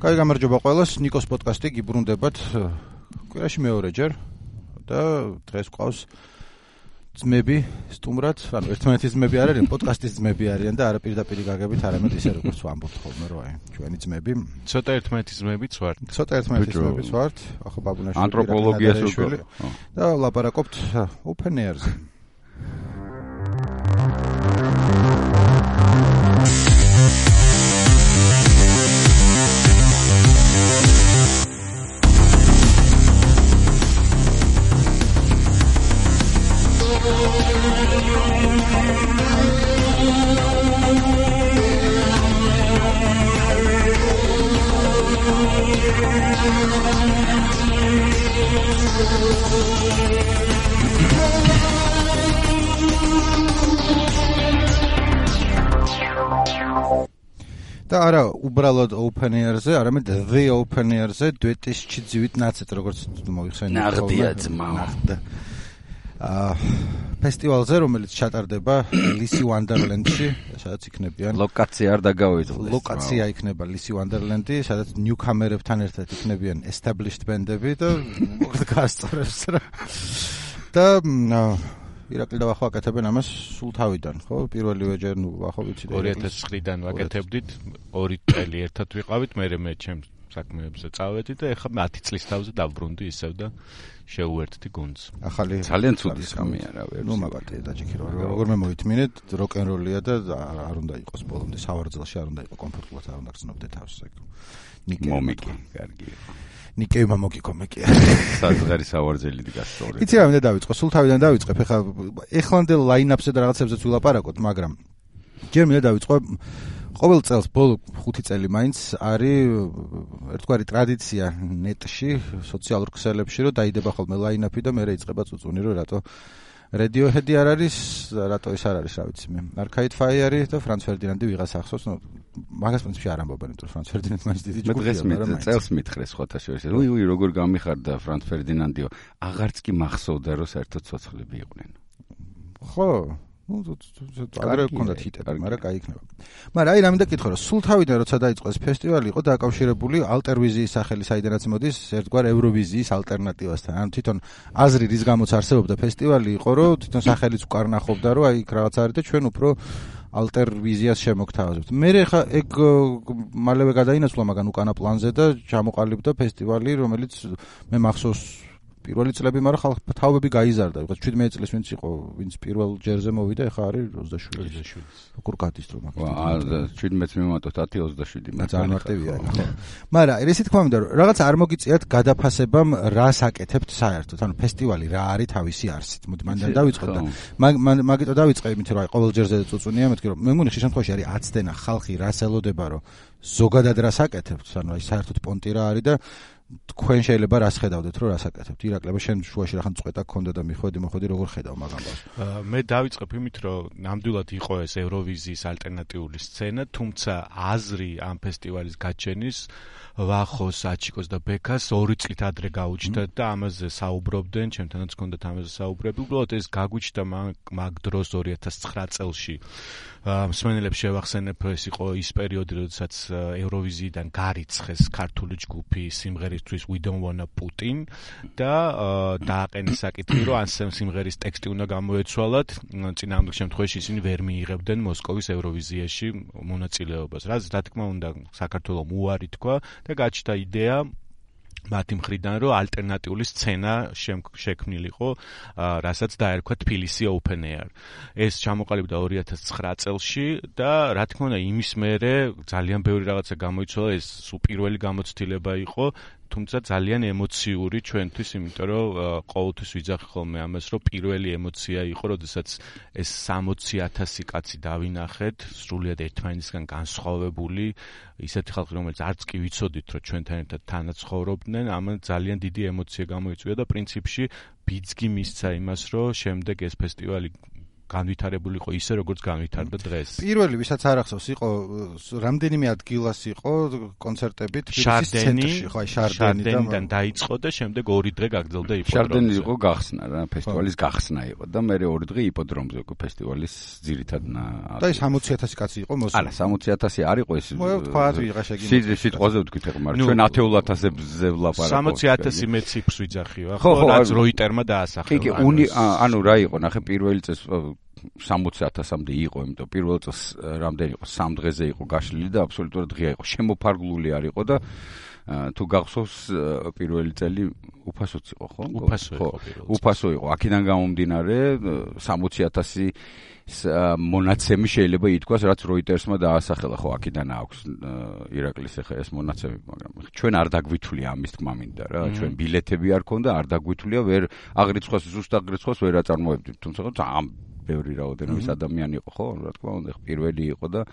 კაი გამარჯობა ყველას, ნიკოს პოდკასტი გიბრუნდებათ კვირაში მეორეჯერ და დღეს ყავს ძმები სტუმრად, ანუ ერთმანეთის ძმები არ არიან, პოდკასტის ძმები არიან და არა პირდაპირ გაგებით, არამედ ისე როგორც ვამბობთ ხოლმე, რომ აი, ჩვენი ძმები. ცოტა ერთმანეთის ძმებიც ვართ. ცოტა ერთმანეთის ძმებიც ვართ, ახლა ბაბუნაშვილი ანთროპოლოგიას უკვე და ვლაპარაკობთ open air-ზე. და არა უბრალოდ open air-ზე, არამედ the open air-ზე 2019 როგორც მოიხსენეთ. ნაღდია ძმა. ფესტივალზე, რომელიც ჩატარდება Lisi Wonderland-ში, სადაც იქნებიან ლოკაცია არ დაგავიწყდეს. ლოკაცია იქნება Lisi Wonderland-ი, სადაც newcomer-ებთან ერთად იქნებიან established band-ები და მოკლედ გასწორებს რა. და ირაკლი და ვახო აკეთებენ ამას სულ თავიდან, ხო? პირველივე ჯერ ვახო ვიცი 2009-დან ვაკეთებდით, 2 წელი ერთად ვიყავით, მე ჩემს საქმეებზე წავედი და ეხლა 10 წლის თავზე დავბრუნდი ისევ და შევუერთდი გუნდს. ახალი ძალიან ცუდი სამია რა ვერ. ნუ მაგათი დაჭიქრო. როგორმე მოითმინეთ, როკ-ენ-როლია და არ უნდა იყოს ბოლომდე სავარძელში, არ უნდა იყოს კომფორტულად, არ უნდა გრძნობდე თავს ეგ. ნიკე, კარგია. ნიკე მამოკიკომეკია. საზღარი სავარძელი გასწორე. იცი რა მინდა დავიწყო, სულ თავიდან დავიწყებ, ეხლანდელ line-up-ზე და რაღაცებზეც ვილაპარაკოთ, მაგრამ ჯერ მინდა დავიწყო ყოველ წელს ბოლო 5 წელი მაინც არის ერთგვარი ტრადიცია ნეტში, სოციალურ ქსელებში, რომ დაიდება ხოლმე line-up-ი და მე იწყება წუწუნი, რომ რატო Radiohead-ი არ არის, რატო ეს არ არის, რა ვიცი მე. Arcade Fire და Franz Ferdinand-ი ვიღას ახსოვს, ნუ მაგას პრინციპში არ ამბობენ, იმიტომ რომ Franz Ferdinand მაინც დიდი ჯგუფია, მაგრამ წელს მითხრეს ხოთა შორის. უი, როგორ გამიხარდა Franz Ferdinand-იო, აღარც კი მახსოვდა, რომ საერთოდ ცოცხლები იყვნენ. ხო, ნუ აგრე გქონდათ ჰიტები, მაგრამ კაი იქნება. მაგრამ აი რა მინდა კითხო, რომ სულ თავიდან როცა დაიწყო ეს ფესტივალი, იყო დაკავშირებული ალტერვიზიის სახელი, საიდანაც მოდის ერთგვარ ევროვიზიის ალტერნატივასთან. ანუ თვითონ აზრი რის გამოც არსებობდა ფესტივალი იყო, რომ თვითონ სახელიც უკარნახობდა, რომ აი იქ რაღაც არის და ჩვენ უფრო ალტერვიზიას შემოგთავაზებთ. მე ხა ეგ მალევე გადაინაცვლა მაგან უკანა პლანზე და ჩამოყალიბდა ფესტივალი, რომელიც მე მახსოვს პირველი წლები, მაგრამ ხალხ თავები გაიზარდა. 17 წლის ვინც იყო, ვინც პირველ ჯერზე მოვიდა, ეხა არის 27. როგორ გადის რომ მაგ. 17-ს მიმატოთ 10-27. ძალიან მარტივია, ხო. მაგრამ ესე თქმა უნდა, რაღაც არ მოგიწიათ გადაფასებამ რას აკეთებთ საერთოდ. ანუ ფესტივალი რა არის თავისი არსით. მოდი მანდ დავიწყოთ და მაგიტო დავიწყე, იმიტომ რომ აი ყოველ ჯერზე წუწუნია, მეთქი რომ მე მგონი ხშირ შემთხვევაში არის აცდენა ხალხი რას ელოდება, რომ ზოგადად რას აკეთებთ, ანუ აი საერთოდ პონტი რა არის და თქვენ შეიძლება რას ხედავდეთ, რომ რას აკეთებთ? ირაკლება შენ შუაში რახან წვეტა გქონდა და მოხვედი როგორ ხედავ მაგ ამბავს? მე დავიწყებ იმით, რომ ნამდვილად იყო ეს ევროვიზიის ალტერნატიული სცენა, თუმცა აზრი ამ ფესტივალის გაჩენის ვახოს, აჩიკოს და ბექას 2 წლით ადრე გაუჩნდათ და ამაზე საუბრობდნენ, ჩემთანაც ჰქონდათ ამაზე საუბრები. უბრალოდ ეს გაგვიჩნდა მაგ დროს 2009 წელში. მსმენელებს შევახსენებ, ეს იყო ის პერიოდი, როდესაც ევროვიზიიდან გარიცხეს ქართული ჯგუფი სიმღერისთვის We Don't Wanna Putin და დააყენეს საკითხი, რომ ამ სიმღერის ტექსტი უნდა გამოეცვალათ, წინააღმდეგ შემთხვევაში ისინი ვერ მიიღებდნენ მოსკოვის ევროვიზიაში მონაწილეობას. რაც რა თქმა უნდა საქართველოს უარი თქვა და გაჩნდა იდეა მათი მხრიდან, რომ ალტერნატიული სცენა შექმნილიყო, რასაც დაერქვა თბილისი open air. ეს ჩამოყალიბდა 2009 წელში და რა თქმა უნდა იმის მერე ძალიან ბევრი რაღაცა გამოიცვალა, ეს პირველი გამოცდილება იყო, თუმცა ძალიან ემოციური ჩვენთვის, იმიტომ რომ ყოველთვის ვიძახი ხოლმე ამას, რომ პირველი ემოცია იყო, როდესაც ეს 60,000 კაცი დავინახეთ, სრულიად ერთმანეთისგან განსხვავებული, ისეთი ხალხი, რომელიც არც კი ვიცოდით, რომ ჩვენთან ერთად თანაც ცხოვრობდნენ, ამან ძალიან დიდი ემოცია გამოიწვია და პრინციპში ბიძგი მისცა იმას, რომ შემდეგ ეს ფესტივალი განვითარებული იყო ისე როგორც განვითარდა დღეს. პირველი ვისაც არ ახსოვს იყო რამდენიმე ადგილას იყო კონცერტები თბილისის ცენტრში, ხო, შარდენიდან დაიწყო და შემდეგ 2 დღე გაგრძელდა იპოდრომზე. შარდენი იყო გახსნა რა, ფესტივალის გახსნა იყო და მე 2 დღე იპოდრომზე იყო ფესტივალის ძირითად და ის 60,000 კაცი იყო მოსული. არა, 60,000 არ იყო ეს. თქვა ვიღა შეგინდა. სიტყვაზე ვთქვით ახლა, მაგრამ ჩვენ 10,000-ზე ვლაპარაკობთ. 60,000 მე ციფრს ვიძახიო, ხო, რაც როიტერმა დაასახელა. კი, ანუ რა იყო, ნახე პირველი წელს 60,000-მდე იყო, იმიტომ პირველ წელს რამდენი იყო, 3 დღეზე იყო გაშლილი და აბსოლუტურად ღია იყო, შემოფარგლული არ იყო და თუ გახსოვს პირველი წელი უფასოც იყო, ხო? უფასო იყო. აქედან გამომდინარე 60,000 მონაცემი შეიძლება ითქვას, რაც როიტერსმა დაასახელა, ხო, აქედან აქვს ირაკლის ახლა ეს მონაცემი, მაგრამ ჩვენ არ დაგვითვლია ამის თქმა მინდა რა, ჩვენ ბილეთები არ ქონდა, არ დაგვითვლია, ვერ აღრიცხვას, ზუსტ აღრიცხვას ვერ აწარმოებდით, თუმცა ამ ბევრი რაოდენობის ადამიანი იყო, ხო, რა თქმა უნდა, პირველი იყო და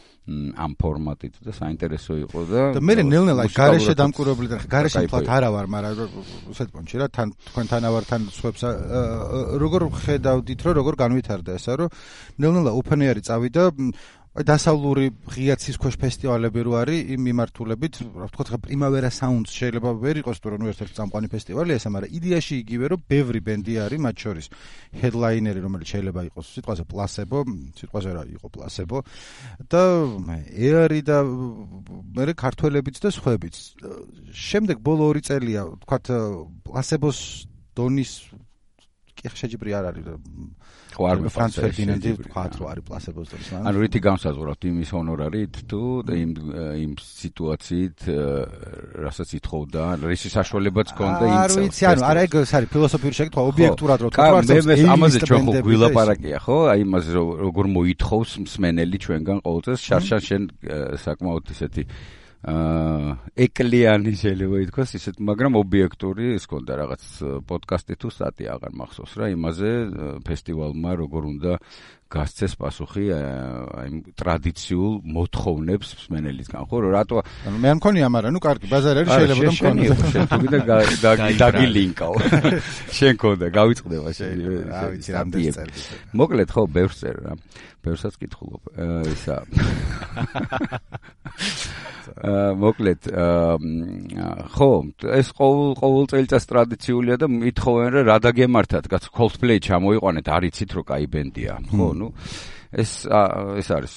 ამ ფორმატით და საინტერესო იყო და მე ნელ-ნელა გარეშე დამკვირვებლი და გარეშე თვალთ არა ვარ, მაგრამ უსეთ პონჩი რა, თან თქვენთანავართან სხვებს როგორ ხედავდით, რომ როგორ განვითარდა ესა, რომ ნელ-ნელა უფენიარი წავიდა დასავლური ღიაცის ქვეშ ფესტივალები რო არის იმ მიმართულებით, რა ვთქვათ, პრიმავერა საუნდს შეიძლება ვერ იყოს თუ რომ ერთ-ერთი წამყვანი ფესტივალი ესა, მაგრამ იდეაში იგივე რომ ბევრი ბენდი არის, მათ შორის ჰედლაინერი, რომელიც შეიძლება იყოს სიტყვაზე პლასებო, სიტყვაზე რა იყო პლასებო და ეარი და მე ქართველებიც და სხვაებიც. შემდეგ ბოლო 2 წელია, ვთქვათ, პლასებოს დონის კი შეჯიბრი არ არის ხო არ ფრანც ფერდინანდი ვთქვათ რომ არის პლასებოს დონის. ანუ რითი განსაზღვრავთ იმის ჰონორარით თუ იმ სიტუაციით რასაც ითხოვდა, რისი საშუალებაც ჰქონდა იმ წელს. არ ვიცი, ანუ არა ეგ არის ფილოსოფიური შეკითხვა, ობიექტურად რო თქვა, მე ამაზე ჩვენ ხო გვილაპარაკია, ხო? აი იმაზე როგორ მოითხოვს მსმენელი ჩვენგან ყოველ წელს შარშან შენ საკმაოდ ისეთი ეკლიანი შეიძლება ითქვას ისეთ, მაგრამ ობიექტური ის ქონდა რაღაც პოდკასტი თუ სტატია აღარ მახსოვს რა იმაზე ფესტივალმა როგორ უნდა გასცეს პასუხი აი ტრადიციულ მოთხოვნებს მსმენელისგან, ხო, რატო მე არ მქონია, მაგრამ ნუ კარგი ბაზარი არის შეიძლება და მქონია. შენ თუ გინდა დაგილინკავ. შენ ქონდა, გავიწყდება შენ. რა ვიცი, რამდენი წელი. მოკლედ ხო, ბევრს წერ რა. ბევრსაც კითხულობ. ისა მოკლედ ხო, ეს ყოველ წელიწადს ტრადიციულია და ითხოვენ რა დაგემართათ, კაც Coldplay ჩამოიყვანეთ, არიცით რომ კაი ბენდია, ხო, ნუ ეს არის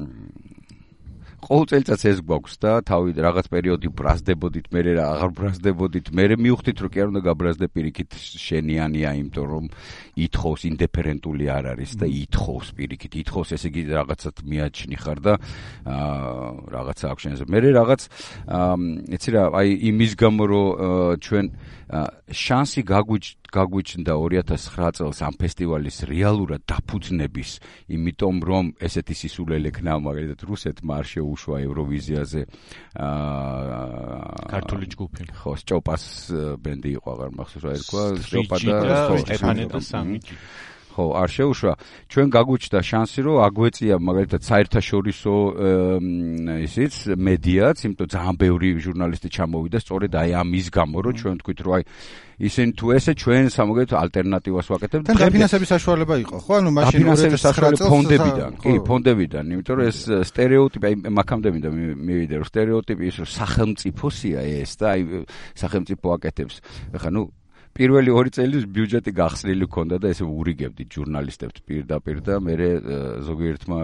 ყოველ წელიწადს ეს გვაქვს და თავი რაღაც პერიოდი ბრაზდებოდით, მე რა აღარ ბრაზდებოდით, მე მივხვდით რომ კი არ უნდა გაბრაზდე პირიქით შენიანია, იმიტომ რომ ითხოვს ინდიფერენტული არ არის და ითხოვს პირიქით, ითხოვს ესე იგი რაღაცად მიაჩნი ხარ და რაღაცა აქვს შენზე. მე რაღაც იცი რა, აი იმის გამო რომ ჩვენ შანსი გაგვიჩნდა 2009 წელს ამ ფესტივალის რეალურად დაფუძნების, იმიტომ რომ ესეთი სისულელე ქნა მაგალითად რუსეთმა არ შეუშვა ევროვიზიაზე ქართული ჯგუფი. ხო, სჭოპას ბენდი იყო, აღარ მახსოვს რა ერქვა, სჭოპა და სტეფანე და სამიჯი. ხო, არ შეუშვა. ჩვენ გაგვიჩნდა შანსი, რომ აგვეწია მაგალითად საერთაშორისო ისიც მედიაც, იმიტომ ძალიან ბევრი ჟურნალისტი ჩამოვიდა სწორედ აი ამის გამო, რომ ჩვენ თქვით, რომ აი ისინი თუ ესე ჩვენ სამოგეთ ალტერნატივას ვაკეთებთ. და დაფინანსების საშუალება იყო, ხო? ანუ მაშინ ფონდებიდან, კი, ფონდებიდან, იმიტომ რომ ეს სტერეოტიპი, აი მაგამდე მინდა მივიდე, რომ სტერეოტიპი ის რომ სახელმწიფოსია ეს და აი სახელმწიფო აკეთებს. ეხლა ნუ პირველი 2 წელი ბიუჯეტი გახსნილი ჰქონდა და ესე ურიგებდით ჟურნალისტებს პირდაპირ და მე ზოგიერთმა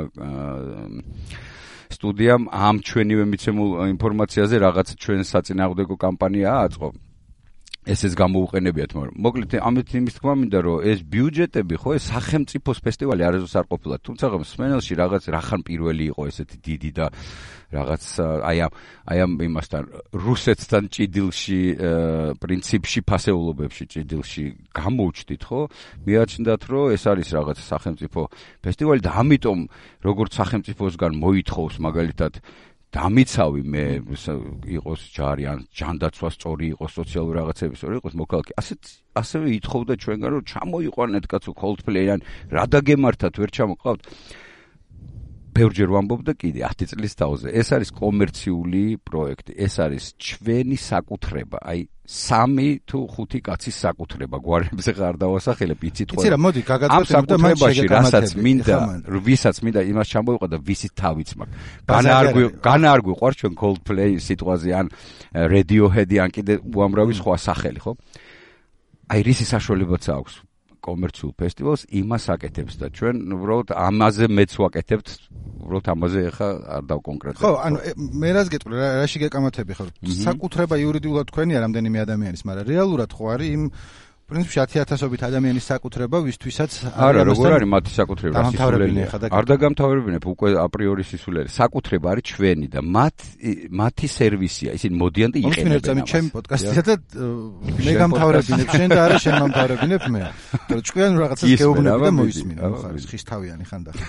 სტუდიამ ამ ჩვენივე მიცემულ ინფორმაციაზე რაღაც ჩვენ საწინააღმდეგო კამპანია აწყო. ესეც გამოუყენებიათ, მაგრამ მოკლედ ამით იმის თქმა მინდა, რომ ეს ბიუჯეტები ხო ეს სახელმწიფოს ფესტივალი არასდროს არ ყოფილა, თუმცა მსმენელში რაღაც რახან პირველი იყო ესეთი დიდი და რაღაც აი ამ იმასთან რუსეთთან ჭიდილში პრინციპში ფასეულობებში ჭიდილში გამოვჩდით, ხო? მიაჩნდათ, რომ ეს არის რაღაც სახელმწიფო ფესტივალი და ამიტომ როგორც სახელმწიფოსგან მოითხოვს მაგალითად დამიცავი მე იყოს ჯარი ან ჯანდაცვა სწორი იყოს, სოციალური რაღაცები სწორი იყოს, მოქალაქე. ასევე ითხოვდა ჩვენგან რომ ჩამოიყვანეთ კაცო Coldplay-ან რა დაგემართათ, ვერ ჩამოყავთ. ბევრჯერ ვამბობ და კიდე 10 წლის თავზე. ეს არის კომერციული პროექტი, ეს არის ჩვენი საკუთრება. აი 3 თუ 5 კაცის საკუთრება. გვარებზე ხარ დავასახელებ, იცით ყველა. იცი რა, მოდი გაგატაცებ და მან რასაც მინდა, ვისაც მინდა იმას ჩამოვიყვა და ვისით თავიც მაქვს. განარგვი ყარ ჩვენ Coldplay სიტყვაზე ან Radiohead-ი ან კიდე უამრავი სხვა სახელი, ხო? აი რისი საშუალებაც აქვს კომერციულ ფესტივალს იმას აკეთებს და ჩვენ უბრალოდ ამაზე მეც ვაკეთებთ, უბრალოდ ამაზე ხა არ დავკონკრეტებ. ხო, ანუ მე რას გეტყვი, რაში გეკამათები ხარ? საკუთრება იურიდიულად თქვენია რამდენიმე ადამიანის, მაგრამ რეალურად ხო არის იმ პრინციპში 10,000-ობით ადამიანის საკუთრება, ვისთვისაც არა, როგორ არის მათი საკუთრება, სისულელია. არ დაგამთავრებინებ, უკვე აპრიორი სისულელი. საკუთრება არის ჩვენი და მათი სერვისია. ისინი მოდიან და იყენებენ ამას. ჩემი პოდკასტია და მე გამთავრებინებ შენ და არა შენ გამთავრებინებ მე. თორე ჭკვიან რაღაცას გეუბნები და მოისმინე, ხარ ხისთავიანი ხანდახან.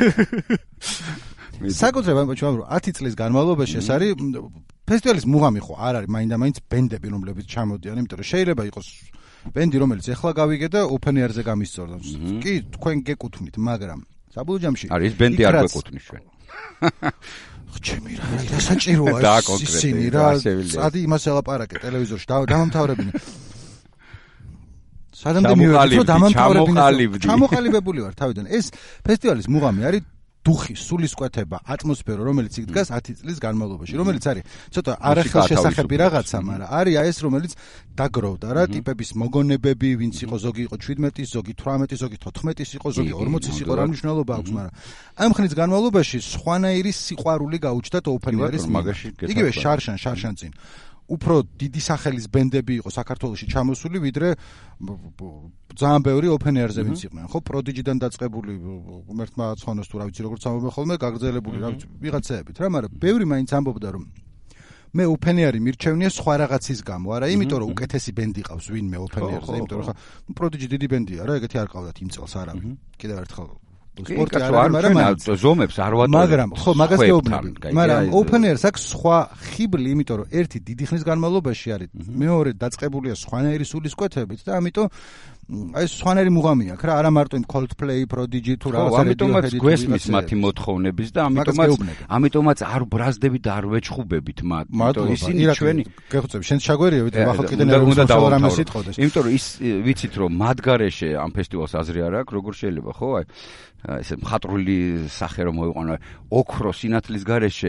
საკუთრება ჩვენ 10 წლის განმავლობაში ეს არის ფესტივალის მუღამი ხო არ არის მაინდა-მაინც ბენდები რომლებიც ჩამოდიან, იმიტომ რომ შეიძლება იყოს ბენდი რომელიც ეხლა გავიგე და open air-ზე გამისწორდა. კი, თქვენ გეკუთვნით, მაგრამ საბოლოო ჯამში არის ბენდი არ გეკუთვნის ჩვენ. ჩემი რა საჭიროა ისინი რა წადი იმას ელაპარაკე ტელევიზორში დამამთავრებინე. სადამდე მივედი რომ დამამთავრებინე. ჩამოყალიბებული ვარ თავიდან. ეს ფესტივალის მუღამი არის დუხი, სულისკვეთება, ატმოსფერო, რომელიც იქ დგას 10 წლის განმავლობაში, რომელიც არის ცოტა არახელშესახები რაღაცა, მაგრამ არის ეს, რომელიც დაგროვდა რა, ტიპების მოგონებები, ვინც იყო, ზოგი იყო 17-ის, ზოგი 18-ის, ზოგი 14-ის იყო, ზოგი 40-ის იყო, რა მნიშვნელობა აქვს, მაგრამ ამ ხნის განმავლობაში სხვანაირი სიყვარული გაუჩნდათ open air-ის მაგაში. იგივე შარშან წინ. უფრო დიდი სახელის ბენდები იყო საქართველოში ჩამოსული, ვიდრე ძალიან ბევრი open air-ზე ვინც იყვნენ, ხო, Prodigy-დან დაწყებული, ღმერთმა აცხონოს თუ რა ვიცი, როგორც ამბობენ ხოლმე, გაგრძელებული რა ვიცი, ვიღაცაებით რა, მაგრამ ბევრი მაინც ამბობდა, რომ მე open air-ი მირჩევნია სხვა რაღაცის გამო, არა, იმიტომ რომ უკეთესი ბენდი ყავს ვინმე open air-ზე, იმიტომ რომ ხა Prodigy დიდი ბენდია რა, ეგეთი არ ყავდათ იმ წელს არავინ. კიდევ ერთხელ სპორტი არ არის, მაგრამ ზომებს არ ვატარებ. მაგრამ ხო, მაგას გეუბნები. მაგრამ open air-ს აქვს სხვა ხიბლი, იმიტომ რომ ერთი დიდი ხნის განმავლობაში არის, მეორე დაწყებულია სხვანაირი სულისკვეთებით და ამიტომ აი სხვანაირი მუღამი აქვს რა, არა მარტო იმ Coldplay, Prodigy თუ რაღაცა. ამიტომაც გვესმის მათი მოთხოვნების და ამიტომაც არ ბრაზდებით და არ ვეჩხუბებით მათ. იმიტომ ისინი ჩვენი გეხოცები, შენ ჩაგვერია, ვიდრე ახლა კიდე უნდა დავამთავრე სიტყოდეს. იმიტომ რომ ის ვიცით რომ მათ გარეშე ამ ფესტივალს აზრი არ აქვს, როგორ შეიძლება ხო აი ესე მხატვრული სახე რომ მოიყვანო ოქრო სინათლის გარეშე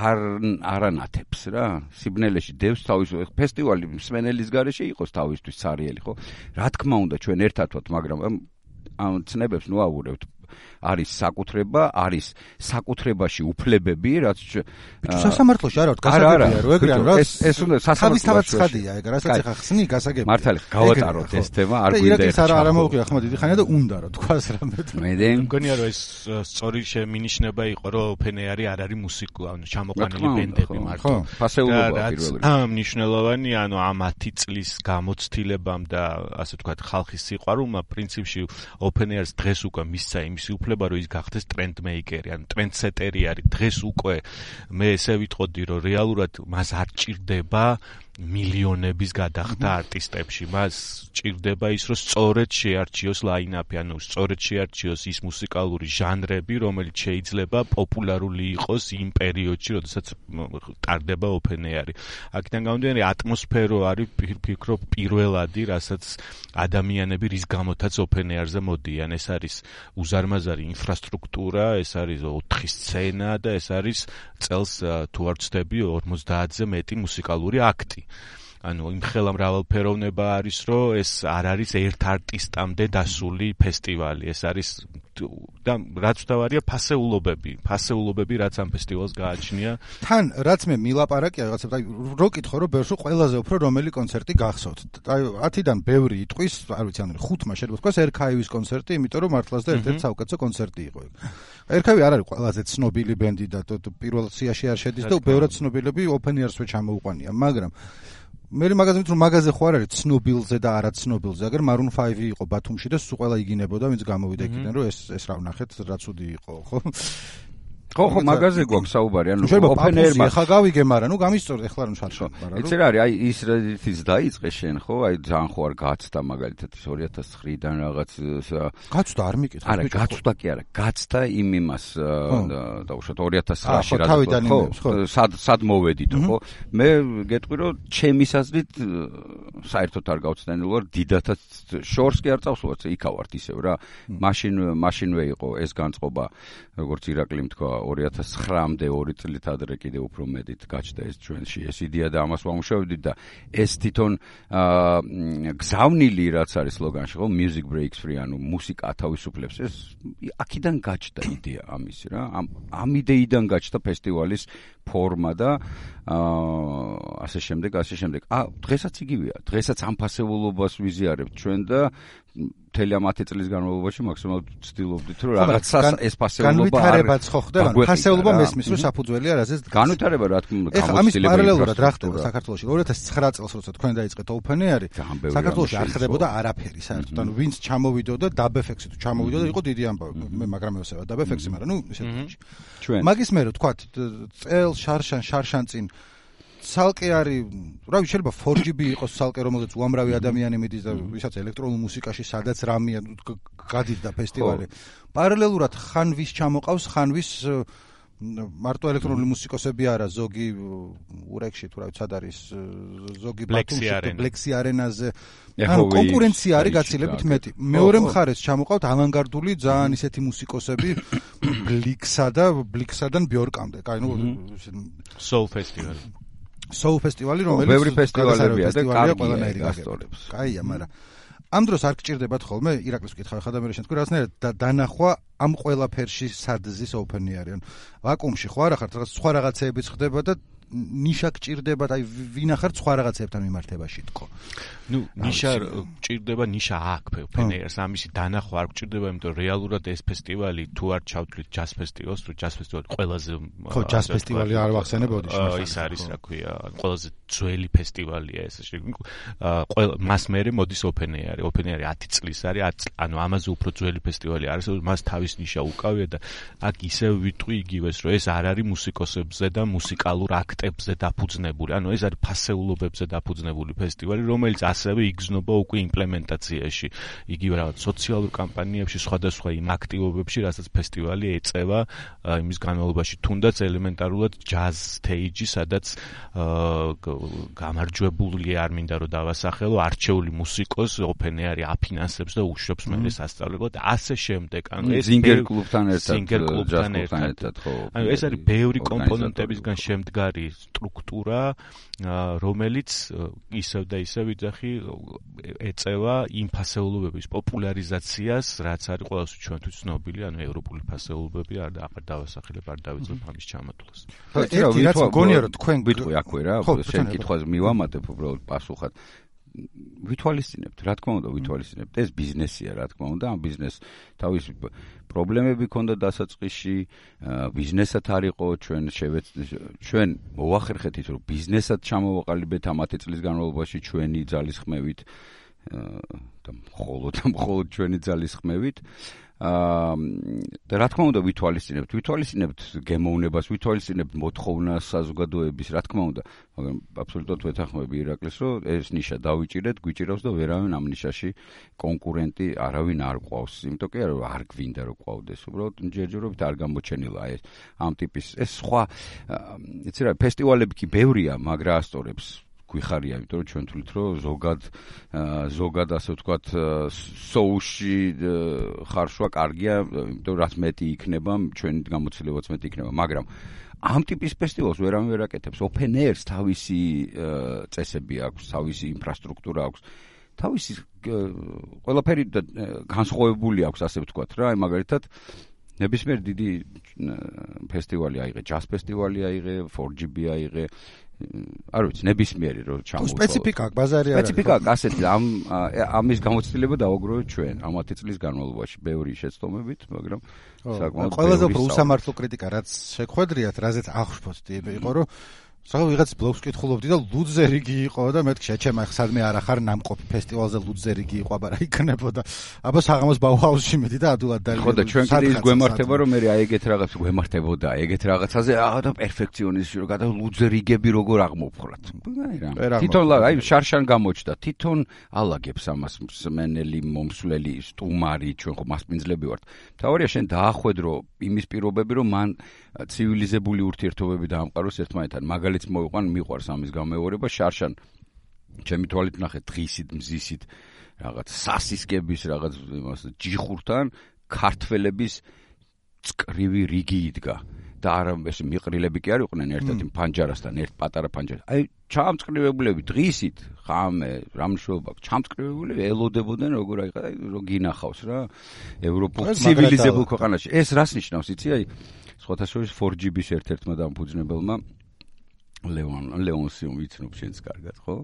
არ ანათებს რა სიბნელეში დევს თავის ფესტივალი მსმენელის გარეშე იყოს თავისთვის ცარიელი ხო რა თქმა უნდა ჩვენ ერთად ვართ მაგრამ ამ ცნებებს ნუ ავურევთ არის საკუთრება არის საკუთრებაში უფლებები რაც სასამართლოში არა ვარ გასაგებია რომ ეგრე რა ეს უნდა სასამართლოში ხადია ეგ რასაც ეხა ხსნი გასაგებია მართალი გავატაროთ ეს თემა არ გვინდა ეს არა მოვყია ხმა დიდი ხანია და უნდა რა თქვას რამე მე მგონია რომ ეს სწორი შემინიშნება იყო რომ open air-ი არ არის მუსიკა ანუ ჩამოყვანილი ბენდები მარტო ფასეულობა პირველი მნიშვნელოვანი ანუ ამ 10 წლის გამოცდილებამ და ასე ვთქვათ ხალხის სიყვარულმა პრინციპში open air-ს დღეს უკვე მისცა იმის უფლება რომ ის გახდეს ტრენდმეიკერი, ან ტრენდსეტერი არის. დღეს უკვე მე ესე ვიტყოდი რომ რეალურად მას არ ჭირდება მილიონების გადახდა არტისტებში. მას ჭირდება ის რომ სწორედ შეარჩიოს ლაინაპი, ანუ სწორედ შეარჩიოს ის მუსიკალური ჟანრები, რომელიც შეიძლება პოპულარული იყოს იმ პერიოდში, როდესაც ტარდება open air-ი. აქედან გამომდინარე ატმოსფერო არის ფიქრობ პირველადი, რასაც ადამიანები რის გამოთაც open air-ზე მოდიან. ეს არის უზარმაზარი ინფრასტრუქტურა, ეს არის 4 სცენა და ეს არის წელს თუ არ ვცდები 50-ზე მეტი მუსიკალური აქტი. ანუ იმ ხელა მრავალფეროვნება არის, რომ ეს არ არის ერთ არტისტამდე დასული ფესტივალი. ეს არის და რაც თავარია ფასეულობები, რაც ამ ფესტივალს გააჩნია. თან რაც მე მილაპარაკია რაღაცა, აი რო კითხო რომ ბერშო ყველაზე უფრო რომელი კონცერტი გახსოვთ. აი 10-დან ბევრი იტყვის, არ ვიცი, ანუ 5-მა შეიძლება თქვას RKV-ის კონცერტი, იმიტომ რომ მართლაც და ერთ-ერთი საუკეთესო კონცერტი იყო ეგ. RKV არ არის ყველაზე ცნობილი ბენდი და პირველ სიაში არ შედის და ბევრად ცნობილები open air-სვე ჩამოუყვანია, მაგრამ მე მაგაზე ვიტყვი რომ მაგაზე ხო არ არის ცნობილზე და არაცნობილზე, აგერ Maroon 5 იყო ბათუმში და სულ ყველა იგინებოდა, ვინც გამოვიდა იქიდან, რომ ეს რა ვნახეთ, რა ცუდი იყო, ხო? ხო, მაგაზე გვაქვს საუბარი, ანუ open air-მა ხა გავიგე, მაგრამ გამისწორე ახლა რომ შარშან. იცი რა არის, აი ის რედითიც დაიწყე შენ, ხო? აი ძალიან ხო არ გაცდა მაგალითად 2009-დან რაღაც გაცდა არ მიკითხე. არა, გაცდა კი არა, გაცდა იმას დაუშვათ 2009-ში რაღაც ხო? სად მოვედით, ხო? მე გეტყვი რომ ჩემი აზრით საერთოდ არ გავცდენილ ვარ დიდათაც შორს კი არ წავსვათ, იქავართ ისევ რა. მაშინვე იყო ეს განწყობა, როგორც ირაკლიმ თქვა 2009-მდე 2 წლით ადრე კიდე უფრო მეტით გაჩნდა ეს ჩვენში ეს იდეა და ამას ვამუშავებდით და ეს თვითონ გზავნილი რაც არის სლოგანში ხო music breaks free ანუ მუსიკა ათავისუფლებს ეს აქედან გაჩნდა იდეა ამისი რა ამ იდეიდან გაჩნდა ფესტივალის ფორმა და ასე შემდეგ დღესაც იგივეა დღესაც ამ ფასეულობას ვიზიარებთ ჩვენ და მთელი ამ 10 წლის განმავლობაში მაქსიმალურად ვცდილობდით რომ რაღაცა ეს ფასეულობა განვითარებაც ხო ხდება ანუ ფასეულობა მესმის რომ საფუძველია რაზეც განვითარება რა თქმა უნდა გამოცდილება ამის პარალელურად რა ხდება საქართველოში 2009 წელს როცა თქვენ დაიწყეთ open air-ი საქართველოში არ ხდებოდა არაფერი საერთოდ ანუ ვინც ჩამოვიდოდა DubFX-ი თუ ჩამოვიდოდა იყო დიდი ამბავი მე მაგრამ მევსება DubFX-ი მაგრამ ნუ ესეთი ჩვენ მაგის მე რო თქვა წელ შარშან წინ ცალკე არის, რა ვიცი, შეიძლება 4GB იყოს ცალკე, რომელზეც უამრავი ადამიანი მიდის და ვისაც ელექტრონულ მუსიკაში სადაც რამეა გადიდა ფესტივალი. პარალელურად ხან ვის ჩამოყავს, ხან ვის მარტო ელექტრონული მუსიკოსები არა, ზოგი ურეკში თუ რა ვიცი, სად არის, ზოგი ბლექსი არენაზე. ანუ კონკურენცია არის გაცილებით მეტი. მეორე მხარეს ჩამოყავთ ავანგარდული ძალიან ისეთი მუსიკოსები ბლიქსადან ბიორკამდე. კაი, ნუ Soul Festival. Soul Festival-ი რომელიც ბევრი ფესტივალებია და კარგია გასწორებს. კაია, მაგრამ ამ დროს არ გჭირდებათ ხოლმე ირაკლის ვკითხავ ხა და მე შენ თქვი რაღაცნაირად დანახვა ამ ყველაფერში საძზის open air-ი. ვაკუუმში ხო არა ხართ, რაღაც სხვა რაღაცეებიც ხდება და ნიშა გჭირდებათ, აი ვინ ახარ სხვა რაღაცებთან მიმართებაში თქო. ნუ ნიშა გჭირდება, ნიშა აქვს open air-ს, ამისი დანახვა არ გჭირდება, იმიტომ რეალურად ეს ფესტივალი თუ არ ჩავთვლით jazz festival-ს, თუ jazz festival ყველაზე ხო jazz festival-ი არ ვახსენებოდი შემდგომ. ის არის, რა ქვია, ყველაზე ძველი ფესტივალია ეს. მას მერე მოდის open air-ი. open air-ი 10 წლის არის, ანუ ამაზე უფრო ძველი ფესტივალი არის, მას თავის ნიშა უკავია და აქ ისევ ვიტყვი იგივეს, რომ ეს არ არის მუსიკოსებზე და მუსიკალურ აქტებზე დაფუძნებული. ანუ ეს არის ფასეულობებზე დაფუძნებული ფესტივალი, რომელიც ასევე იგრძნობა უკვე იმპლემენტაციაში. იგივე რაღაც სოციალურ კამპანიებში, სხვადასხვა იმ აქტივობებში, რასაც ფესტივალი ეწევა იმის განმავლობაში, თუნდაც ელემენტარულად jazz stage-ი, სადაც გამარჯვებული არ მინდა რომ დავასახელო, არჩეული მუსიკოს open air-ი აფინანსებს და უშვებს მერე სასწავლებლად და ასე შემდეგ. ანუ ეს Singer კლუბთან ერთად ხო. ანუ ეს არის ბევრი კომპონენტებისგან შემდგარი სტრუქტურა, რომელიც ისევ და ისევ იძახი ეწევა იმ ფასეულობების პოპულარიზაციას, რაც არის ყველას ჩვენთვის ცნობილი, ანუ ევროპული ფასეულობები არ დავასახელებ, არ დავიწყებ ამის ჩამოთვლას. ერთი რაც მგონია რომ თქვენ ვიტყვი აქვე რა, შენ კითხვაზე მივამატებ უბრალოდ პასუხად. ვითვალისწინებთ, რა თქმა უნდა, ვითვალისწინებთ. ეს ბიზნესია, რა თქმა უნდა, ამ ბიზნეს თავისი პრობლემები ქონდა დასაწყისში, ბიზნესად არ იყო, ჩვენ მოვახერხეთ რომ ბიზნესად ჩამოვაყალიბეთ ამ 10 წლის განმავლობაში ჩვენი ძალისხმევით და მხოლოდ ჩვენი ძალისხმევით. და რა თქმა უნდა ვითვალისწინებთ გემოვნებას, ვითვალისწინებთ მოთხოვნას საზოგადოების, რა თქმა უნდა, მაგრამ აბსოლუტურად ვეთანხმები ირაკლის, რომ ეს ნიშა დავიჭირეთ, გვიჭირავს და ვერავინ ამ ნიშაში კონკურენტი არავინ არ ყავს. იმიტომ კი არა, არ გვინდა რომ ყავდეს, უბრალოდ ჯერჯერობით არ გამოჩენილა ეს ამ ტიპის ეს სხვა, იცი რა, ფესტივალები კი ბევრია, მაგრამ ასწორებს გვიხარია, იმიტომ რომ ჩვენ თვლით, რომ ზოგად ასე ვთქვათ, სოუში ხარშვა კარგია, იმიტომ რაც მეტი იქნება, ჩვენი გამოცდილებაც მეტი იქნება, მაგრამ ამ ტიპის ფესტივალს ვერავინ ვერ აკეთებს. open air-ს თავისი წესები აქვს, თავისი ინფრასტრუქტურა აქვს, თავისი ყველაფერი განსხვავებული აქვს, ასე ვთქვათ რა, მაგალითად ნებისმიერ დიდი ფესტივალი აიღე, jazz ფესტივალი აიღე, 4GB აიღე, არ ვიცი, ნებისმიერი რომ ჩამოვყო. სპეციფიკა აქვს, ბაზარი არის. სპეციფიკა ასეთი, ამის გამოცდილება დავაგროვეთ ჩვენ ამ 10 წლის განმავლობაში, ბევრი შეცდომებით, მაგრამ საკმაოდ ყველაზე უფრო უსამართლო კრიტიკა, რაც შეგვხედრიათ, რაზეც აღშფოთდი, იყო რომ სულ ვიღაც ბლოგს კითხულობდი და ლუძზე რიგი იყო და მეთქი შეჩემა ხსადმე არ ახარ ნამყოფი ფესტივალზე ლუძზე რიგი იყო, აბა რა იქნებოდა. აბა საღამოს ბაუჰაუსში მედი და ადულად და ხო და ჩვენ კიდე ის გვემართება რომ მე აი ეგეთ რაღაც გვემართებოდა, ეგეთ რაღაცაზე და პერფექციონიზმი რო გადა ლუძზე რიგები როგორ აღმოფხრათ. თვითონ აი შარშან გამოჩნდა, თვითონ ალაგებს ამას მენელი, მომსვლელი, სტუმარი, ჩვენ ხო მასპინძლები ვართ. თავარია შენ დაახვედრო იმის პირობები რომ მან ცივილიზებული ურთიერთობები დაამყაროს ერთმანეთთან. მაგალითს მოვიყვან, მიყვარს ამის გამეორება შარშან. ჩემი თვალით ნახე დღისით, მზისით, რაღაც სასისკების, რაღაც იმას ჯიხურთან ქართველების წკრივი რიგი იდგა. და არა ეს მიყრილები კი არ იყვნენ ერთად იმ ფანჯარასთან, ერთ პატარა ფანჯარას. აი ჩამწკრივებულები დღისით, ხამე, რამშობა, ჩამწკრივებულები ელოდებოდნენ როგორ აიყა, რომ გინახავს რა, ევროპულ ცივილიზებულ ქვეყანაში. ეს რას ნიშნავს, იცი? აი სხვათა შორის 4GB-ს ერთ-ერთმა დამფუძნებელმა ლეონსიუმ ვიცნობ შენს კარგად, ხო?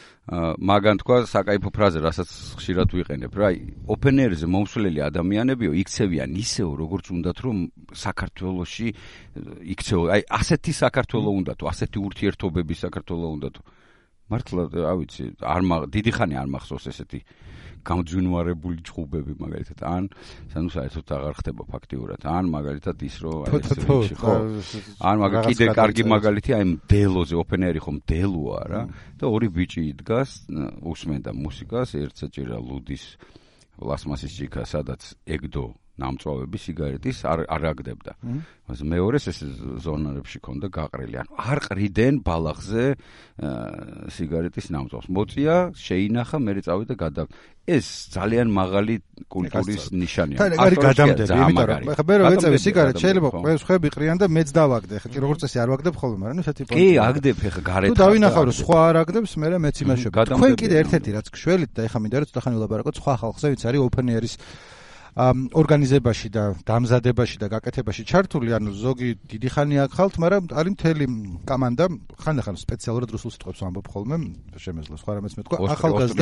მაგან თქვა საკაიფო ფრაზე, რასაც ხშირად ვიყენებ, რა, open air-ზე მომსვლელი ადამიანებიო იქცევიან ისეო, როგორც უნდათ, რომ საქართველოში იქცეო, აი ასეთი საქართველო უნდათო, ასეთი ურთიერთობები საქართველო უნდათო. მართლა, რა ვიცი, დიდი ხანი არ მახსოვს ესეთი გამძვინვარებული ჭუბები მაგალითად, ან სანუ საერთოდ აღარ ხდება ფაქტიურად, ან მაგალითად ის რომ აი ეს ხო, ან კიდე კარგი მაგალითი აი მდელოზე, open air-ი ხო მდელოა რა და ორი ბიჭი იდგას, უსმენდა მუსიკას, ერთსაჭირა ლუდის პლასმასის ჭიქა, სადაც ეგდო ნამწვავები სიგარეტის არ აგდებდა. მას მეორეს ეს ზონარებში ქონდა გაყრილი. ანუ არ ყრიდენ ბალახზე სიგარეტის ნამწვავს. მოწია, შეინახა, მერე წავიდა გადა. ეს ძალიან მაღალი კულტურის ნიშანია. არის გადამდები, იმიტომ რომ ხა მე რო ეწევი სიგარეტს, შეიძლება ყველს ხვები ყრიან და მეც დავაგდე. ხა კი როგორც წესი არ ვაგდებ ხოლმე, მაგრამ ესეთი პონტი. კი, აგდებ ხა გარეთ. თუ დავინახავ რომ სხვა არ აგდებს, მე მეც იმაშობ. თქვენ კიდე ერთ-ერთი რაც გშველით და ეხა მინდა რომ ცოტა ხანი ვილაპარაკოთ სხვა ხალხზე, ვინც არის open air-ის ორგანიზებაში და დამზადებაში და გაკეთებაში ჩართული, ანუ ზოგი დიდი ხანი აქ ხალთ, მაგრამ არის მთელი კომანდა, ხანდახან სპეციალურად რუსულ სიტყვებს ვამბობ ხოლმე, შემეძლო სხვა რამეც მეთქვა, ახალგაზრდა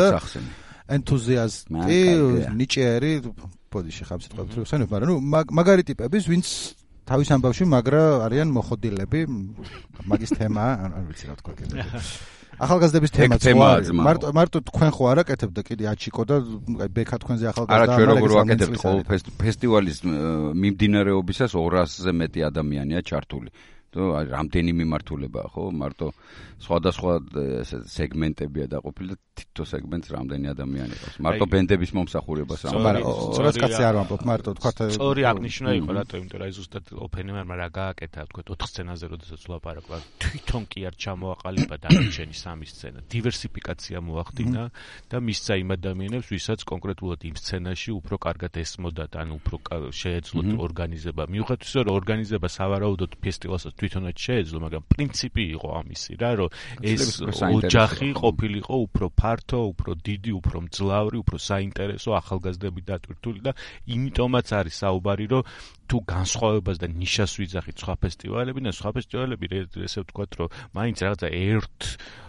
ენთუზიასტი, ნიჭიერი, ბოდიში ხამ სიტყვებს ვხსენებ, მაგრამ ნუ მაგარი ტიპების, ვინც თავის ამბავში მაგრა არიან მოხოდილები, მაგის თემაა, არ ვიცი რა თქვა კიდე. ახალგაზრდების თემაც მარტო თქვენ ხო არ აკეთებდა კიდე აჩიკო და აი ბექა თქვენზე ახალგაზრდა არა ჩვენ როგორ ვაკეთებთ ყოველ ფესტივალის მიმდინარეობისას 200-ზე მეტი ადამიანია ჩართული. აი რამდენი მიმართულებაა ხო? მარტო სხვადასხვა სეგმენტებია დაყოფილი და თითო სეგმენტს რამდენი ადამიანი ყავს. მარტო ბენდების მომსახურებას რა. სწორად კაცი არ ვამბობ, მარტო თქვათ სწორი აღნიშნა იყო რატო, იმიტომ რომ აი ზუსტად ოფენერმა რა გააკეთა, თქვათ 4 სცენაზე როდესაც ვლაპარაკობ, თვითონ კი არ ჩამოაყალიბა დანარჩენი 3 სცენა. დივერსიფიკაცია მოახდინა და მისცა იმ ადამიანებს, ვისაც კონკრეტულად იმ სცენაში უფრო კარგად ესმოდათ, ან უფრო შეეძლოთ ორგანიზება. მიუხედავად იმისა, რომ ორგანიზება სავარაუდოდ ფესტივალსაც თვითონაც შეეძლო, მაგრამ პრინციპი იყო ამისი რა, რომ ეს ოჯახი ყოფილიყო უფრო ფართო, უფრო დიდი, უფრო მძლავრი, უფრო საინტერესო ახალგაზრდები დატვირთული და იმიტომაც არის საუბარი, რომ თუ განსხვავებას და ნიშას ვიძახით სხვა ფესტივალები და სხვა ფესტივალები ესე ვთქვათ, რომ მაინც რაღაცა ერთ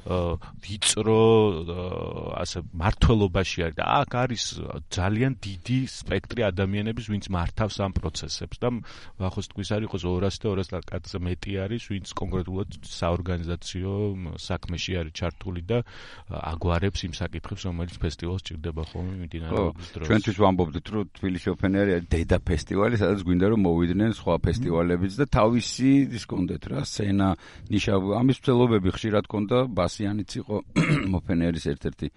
ვიწრო ასე მართლობაში არის და აქ არის ძალიან დიდი სპექტრი ადამიანების, ვინც მართავს ამ პროცესებს და ვახოს თქვის არ იყოს 200 და 200 კაცზე მეტი არის, ვინც კონკრეტულად საორგანიზაციო საქმეში არის ჩართული და აგვარებს იმ საკითხებს, რომელიც ფესტივალს ჭირდება ხოლმე მიმდინარეობის დროს. ჩვენთვის ვამბობდით, რომ თბილისში open air არის დედა ფესტივალი, სადაც გვინდა რომ მოვიდნენ სხვა ფესტივალებიც და თავისი ის კონდეთ რა, სცენა, ნიშა, ამის მცდელობები ხშირად კონდა, ბასიანიც იყო open air-ის ერთ-ერთი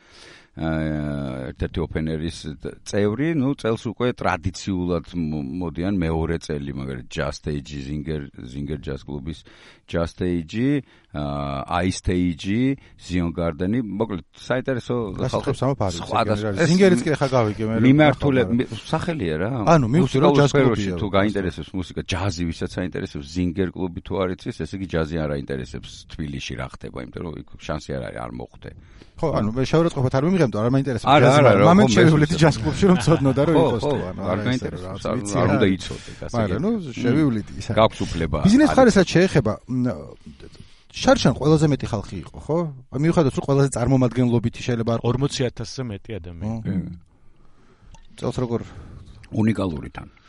open air-ის წევრი, ნუ წელს უკვე ტრადიციულად მოდიან მეორე წელი, მაგალითად Just Stage, Zinger Jazz კლუბის Just Stage, Ice Stage, Zion Garden-ი, მოკლედ საინტერესო ხალხებს ამაფარი. Zinger-იც კი ხა გავიგე მე. მიმართულება სახელია რა. ანუ მივხვდი რომ Jazz კლუბია. თუ გაინტერესებს მუსიკა, ჯაზი ვისაც საინტერესებს, Zinger კლუბი თუ არ იცის, ესე იგი ჯაზი არ აინტერესებს თბილისში რა ხდება, იმიტომ რომ იქ შანსი არ არის, არ მოხვდე. ხო, ანუ მე შეურაცხყოფად არ მიმიღებდი, არ მაინტერესებს ჯაზი. მამენ შევივლით ჯაზ კლუბში რომ წოდნოდა რომ იყოს თუ ანუ არ მაინტერესებს, არ უნდა იცოდე, ასე. მაგრამ ნუ შევივლით ისა. გაქვს უფლება. ბიზნეს ხარესაც შეეხება შარშან ყველაზე მეტი ხალხი იყო, ხო? მიუხედავად რომ ყველაზე წარმომადგენლობითი შეიძლება 40,000-ზე მეტი ადამიანი. წელს როგორ უნიკალური თან.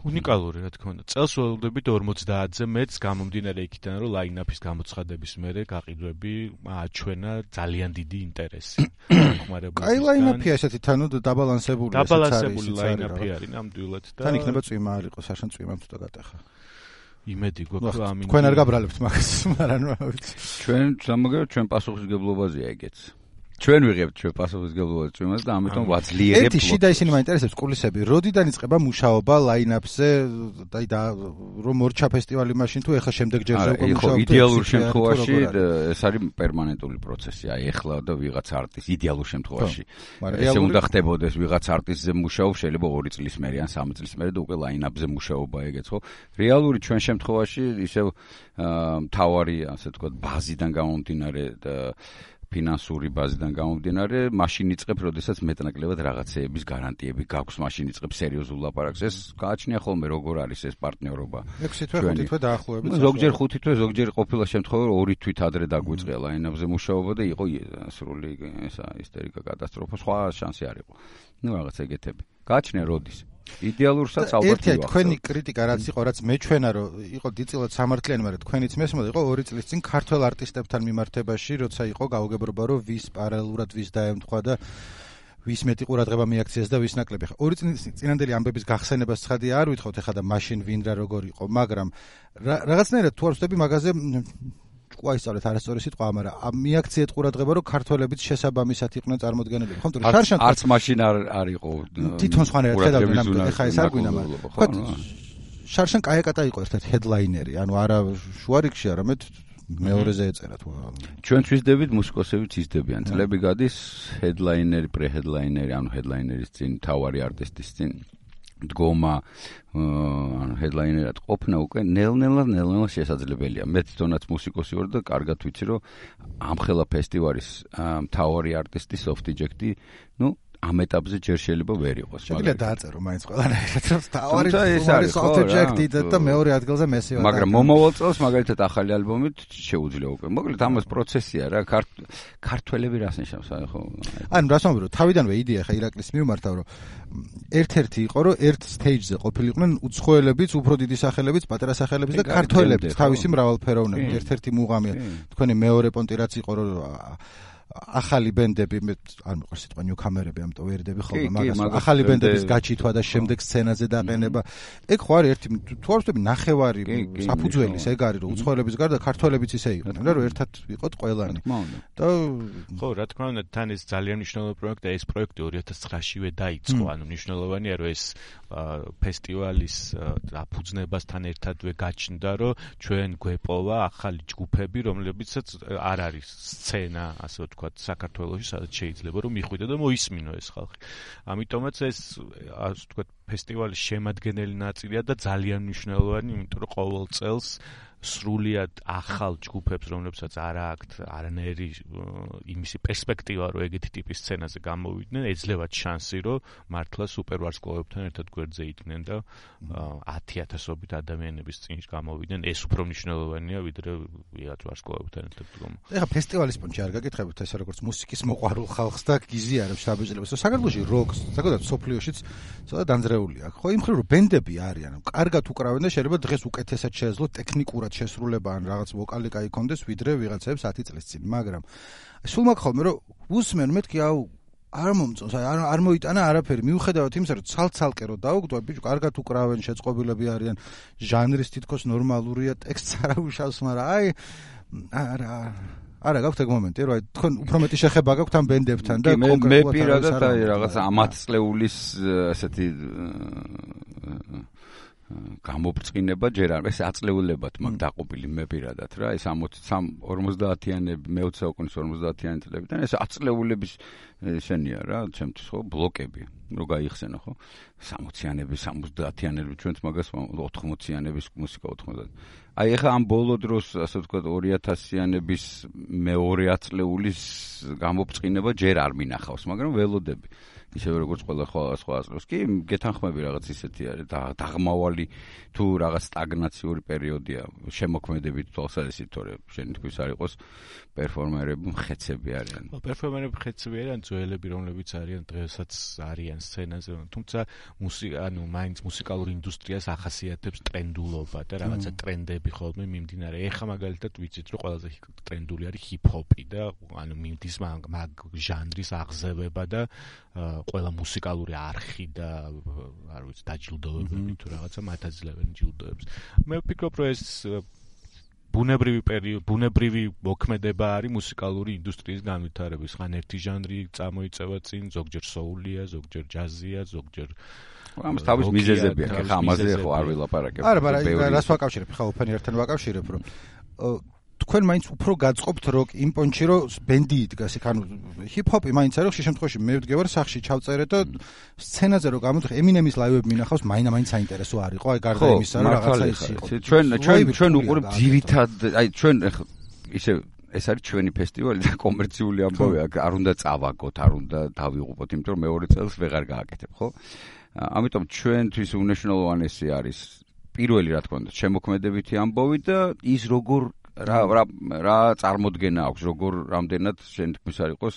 უნიკალური რა თქმა უნდა. წელს ველოდებით 50-ზე მეც გამომდინარე იქიდან, რომ ლაინაპის გამოცხადების მერე გაყიდვები აჩვენა ძალიან დიდი ინტერესი. კაი ლაინაპია ესეთი თანო დაბალანსებული ლაინაპი არის ნამდვილად და თან იქნება წვიმა არ იყოს, არშან წვიმამ თუ დაგატეხა. იმედი გვაქვს რომ ამინდი. თქვენ არ გაბრალებთ მაგას, მაგრამ რა ვიცი. ჩვენ პასუხისგებლობაზეა ეგეც. ჩვენ ვიღებთ ჩვენ პასუხისგებლობას წვიმას და ამიტომ ვაძლიერებთ. ერთი შიდა ისინი მაინტერესებს ყულისები. როდიდან იწყება მუშაობა ლაინაპზე და რომ მორჩა ფესტივალი მაშინ თუ ეხლა შემდეგ ჯერზე უკვე მუშაობთ? იდეალურ შემთხვევაში ეს არის პერმანენტული პროცესი. აი ეხლა და ვიღაც არტის იდეალურ შემთხვევაში ესე უნდა ხდებოდეს ვიღაც არტისტზე მუშაობს შეიძლება 2 წლის მერე ან 3 წლის მერე და უკვე ლაინაპზე მუშაობა ეგეც ხო? რეალური ჩვენ შემთხვევაში ისევ მთავარი ასე ვთქვათ ბაზიდან გამომდინარე და ფინანსური ბაზიდან გამომდინარე, მაშინ იწყებ, როდესაც მეტნაკლებად რაღაცეების გარანტიები გაქვს, მაშინ იწყებ სერიოზულ ლაპარაკს. ეს გააჩნია ხოლმე როგორ არის ეს პარტნიორობა. 6 თვე, 5 თვე დაახლოებით. ზოგჯერ 5 თვე, ზოგჯერ ყოფილა შემთხვევა, რომ 2 თვით ადრე დაგვიწყია ლაინაპზე მუშაობა და იყო სრული ესა ისტერიკა კატასტროფა, სხვა შანსი არ იყო. ნუ რაღაც ეგეთები. გააჩნია როდის იდეალურსაც ალბათ ერთი თქვენი კრიტიკა რაც იყო, რაც მეჩვენა რომ იყო დიწილად სამართლიანი, მაგრამ თქვენიც მესმოდა იყო 2 წლის წინ ქართველ არტისტებთან მიმართებაში, როცა იყო გაუგებრობა, რომ ვის პარალელურად ვის დაემთხვა და ვის მეტი ყურადღება მიაქციეს და ვის ნაკლები. 2 წლის წინანდელი ამბების გახსენებას ცხადი არ ვითხოვთ ეხლა და მაშინ ვინ რა როგორ იყო, მაგრამ რაღაცნაირად თუ არ ვწდები მაგაზე ყუაისწავლეთ არასწორი სიტყვა, მაგრამ მიაქციეთ ყურადღება, რომ ქართველებიც შესაბამისად იყვნენ წარმოდგენილები. ხო, თუმცა შარშან არც მაშინ არ იყო თვითონ სხვანაირად ხედავდნენ, ეხლა ეს არ გვინდა, მაგრამ შარშან კაიაკატა იყო ერთ-ერთი ჰედლაინერი, ანუ არა შუარიგში, არამედ მეორეზე ეწერა თუ ჩვენ ვიზდებით მუსიკოსებიც იზრდებიან. წლები გადის ჰედლაინერი, პრეჰედლაინერი, ანუ ჰედლაინერის წინ თავარი არტისტის წინ დგომა ანუ ჰედლაინერად ყოფნა უკვე ნელ-ნელა შესაძლებელია. მე თვითონაც მუსიკოსი ვარ და კარგად ვიცი, რომ ამხელა ფესტივალის მთავარი არტისტი soft-eject-ი, ნუ ამ ეტაპზე ჯერ შეიძლება ვერ იყოს. შეიძლება დააწერო მაინც ყველანაირად, რომ თავარი soft-eject-ი და მეორე ადგილზე მესი ვარ. მაგრამ მომავალ წელს მაგალითად ახალი ალბომით შეუძლია უკვე. მოკლედ ამას პროცესია რა, ქართველები რას ნიშნავს ხო? ანუ რას ვამბობ, რომ თავიდანვე იდეა ხა ირაკლის მიმართავ, რომ ერთ-ერთი იყო, რომ ერთ stage-ზე ყოფილიყვნენ უცხოელებიც, უფრო დიდი სახელებიც, პატარა სახელებიც და ქართველებიც, თავისი მრავალფეროვნებით. ერთ-ერთი მუღამია. თქვენი მეორე პონტი რაც იყო, რომ ახალი ბენდები, არ მიყვარს სიტყვა ნიუკამერები, ამიტომ ვერდები ხოლმე მაგას. ახალი ბენდების გაჩითვა და შემდეგ სცენაზე დაყენება. ეგ ხო არის ერთი თუ არ ვთქვი ნახევარი საფუძველის ეგ არის, რომ უცხოელების გარდა ქართველებიც ისე იყვნენ, რომ ერთად იყოთ ყველანი. და ხო, რა თქმა უნდა, თან ეს ძალიან მნიშვნელოვანი პროექტია, ეს პროექტი 2009-შივე დაიწყო, ანუ მნიშვნელოვანია, რომ ეს ფესტივალის დაფუძნებასთან ერთადვე გაჩნდა, რომ ჩვენ გვეპოვა ახალი ჯგუფები, რომლებიცაც არ არის სცენა, ასე ვთქვათ, საქართველოში, სადაც შეიძლება რომ მიხვიდე და მოისმინო ეს ხალხი. ამიტომაც ეს ასე ვთქვათ, ფესტივალის შემადგენელი ნაწილია და ძალიან მნიშვნელოვანი, იმიტომ რომ ყოველ წელს სრულიად ახალ ჯგუფებს, რომლებსაც არ აქვთ არანაირი იმისი პერსპექტივა, რომ ეგეთი ტიპის სცენაზე გამოვიდნენ, ეძლევათ შანსი, რომ მართლა სუპერვარსკვლავებთან ერთად გვერდზე იდგნენ და 10,000-ობით ადამიანების წინ გამოვიდნენ. ეს უფრო მნიშვნელოვანია, ვიდრე ვიღაც ვარსკვლავებთან ერთად დგომა. ეხლა ფესტივალის პონჩი არ გაკითხებით ესე როგორც მუსიკის მოყვარულ ხალხს და გიზიარებს შაბეჭდილებას. საქართველოში როკს, საკუთარ სოფლიოშიც ცოტა დამძრეული აქვს. ხო, იმ მხრივ რომ ბენდები არიან, კარგად უკრავენ და შეიძლება დღეს უკეთესად შეეძლოთ ტექნიკურად შესრულება ან რაღაც ვოკალი კაი კონდეს ვიდრე ვიღაცებს 10 წლის წინ, მაგრამ სულ მაგ ხოლმე რომ უსმენ მეთქი არ მომწონს, არ მოიტანა არაფერი, მიუხედავად იმისა, რომ ცალ-ცალკე რო დაუგდო, ბიჭო, კარგად უკრავენ, შეწყობილები არიან, ჟანრის თითქოს ნორმალურია, ტექსტს არ აუშავს, მაგრამ არა გაქვთ ეგ მომენტი, რომ თქვენ უფრო მეტი შეხება გაქვთ ამ ბენდებთან და კონკრეტულად მე პირადად რაღაც ამათწლეულის ასეთი გამობრწყინება ჯერ არ ეს აწლეულებად მაგ დაყופილი მე პირადად რა ეს 50-იანები მე-20 საუკუნის 50-იანი წლებიდან ეს აწლეულების შენია რა ჩემთვის ხო ბლოკები რო გაიხსენო ხო 60-იანები 70-იანები ჩვენც მაგას 80-იანების მუსიკა 90 აი ეხა ამ ბოლო დროს ასე ვთქვათ 2000-იანების მეორე აწლეულის გამობრწყინება ჯერ არ მინახავს მაგრამ ველოდები ისე როგორც ყველა სხვა აზრს კი გეთანხმები რაღაც ისეთი არის დაღმავალი თუ რაღაც სტაგნაციური პერიოდია შემოქმედებით თვალსაზრისით თორე შენი თქვის არ იყოს პერფორმერები მხეცები არიან პერფორმერები მხეცები არიან ძველები რომლებიც არიან დღესაც არიან სცენაზე, თუმცა მაინც მუსიკალურ ინდუსტრიას ახასიათებს ტრენდულობა და რაღაცა ტრენდები ხოლმე მიმდინარე. ეხლა მაგალითად ვიცით, რომ ყველაზე ტრენდული არის ჰიპ-ჰოპი და მიმდის მაგ ჟანრის აღზევება და ყველა მუსიკალური არხი და არ ვიცი დაჯილდოებები თუ რაღაცა მათ აძლევენ ჯილდოებს. მე ვფიქრობ, რომ ეს ბუნებრივი მოქმედება არის მუსიკალური ინდუსტრიის განვითარების. ხან ერთი ჟანრი წამოიწევა წინ, ზოგჯერ soul-ია, ზოგჯერ ჯაზია, ზოგჯერ ამას თავის მიზეზები აქვს. ხა ამაზე ხო არ ვილაპარაკებ. არა, რას ვაკავშირებ, ხა ოფენერთან ვაკავშირებ, რომ თქვენ მაინც უფრო გაწყობთ როკ იმ პონჩი, რომ ბენდი იდგას იქ, ანუ ჰიპ-ჰოპი მაინც არის, ხშირ შემთხვევაში მე ვდგევარ სახში ჩავწერე და სცენაზე რომ გამოდიხარ, ემინემის ლაივები მინახავს, მაინც საინტერესო არ იყო, აი გარდა იმისა, რომ რაღაცა ის იყო. ჩვენ უყურებთ ძირითად, აი ჩვენ ისე ეს არის ჩვენი ფესტივალი და კომერციული ამბავი, არ უნდა წავაგოთ, არ უნდა დავიღუპოთ, იმიტომ რომ მეორე წელს ვეღარ გააკეთებ, ხო? ამიტომ ჩვენთვის უნიშნულოვანესი არის პირველი რა თქმა უნდა, შემოქმედებითი ამბავი და ის როგორ რა წარმოდგენა აქვს, როგორ რამდენად შენ თქმის არ იყოს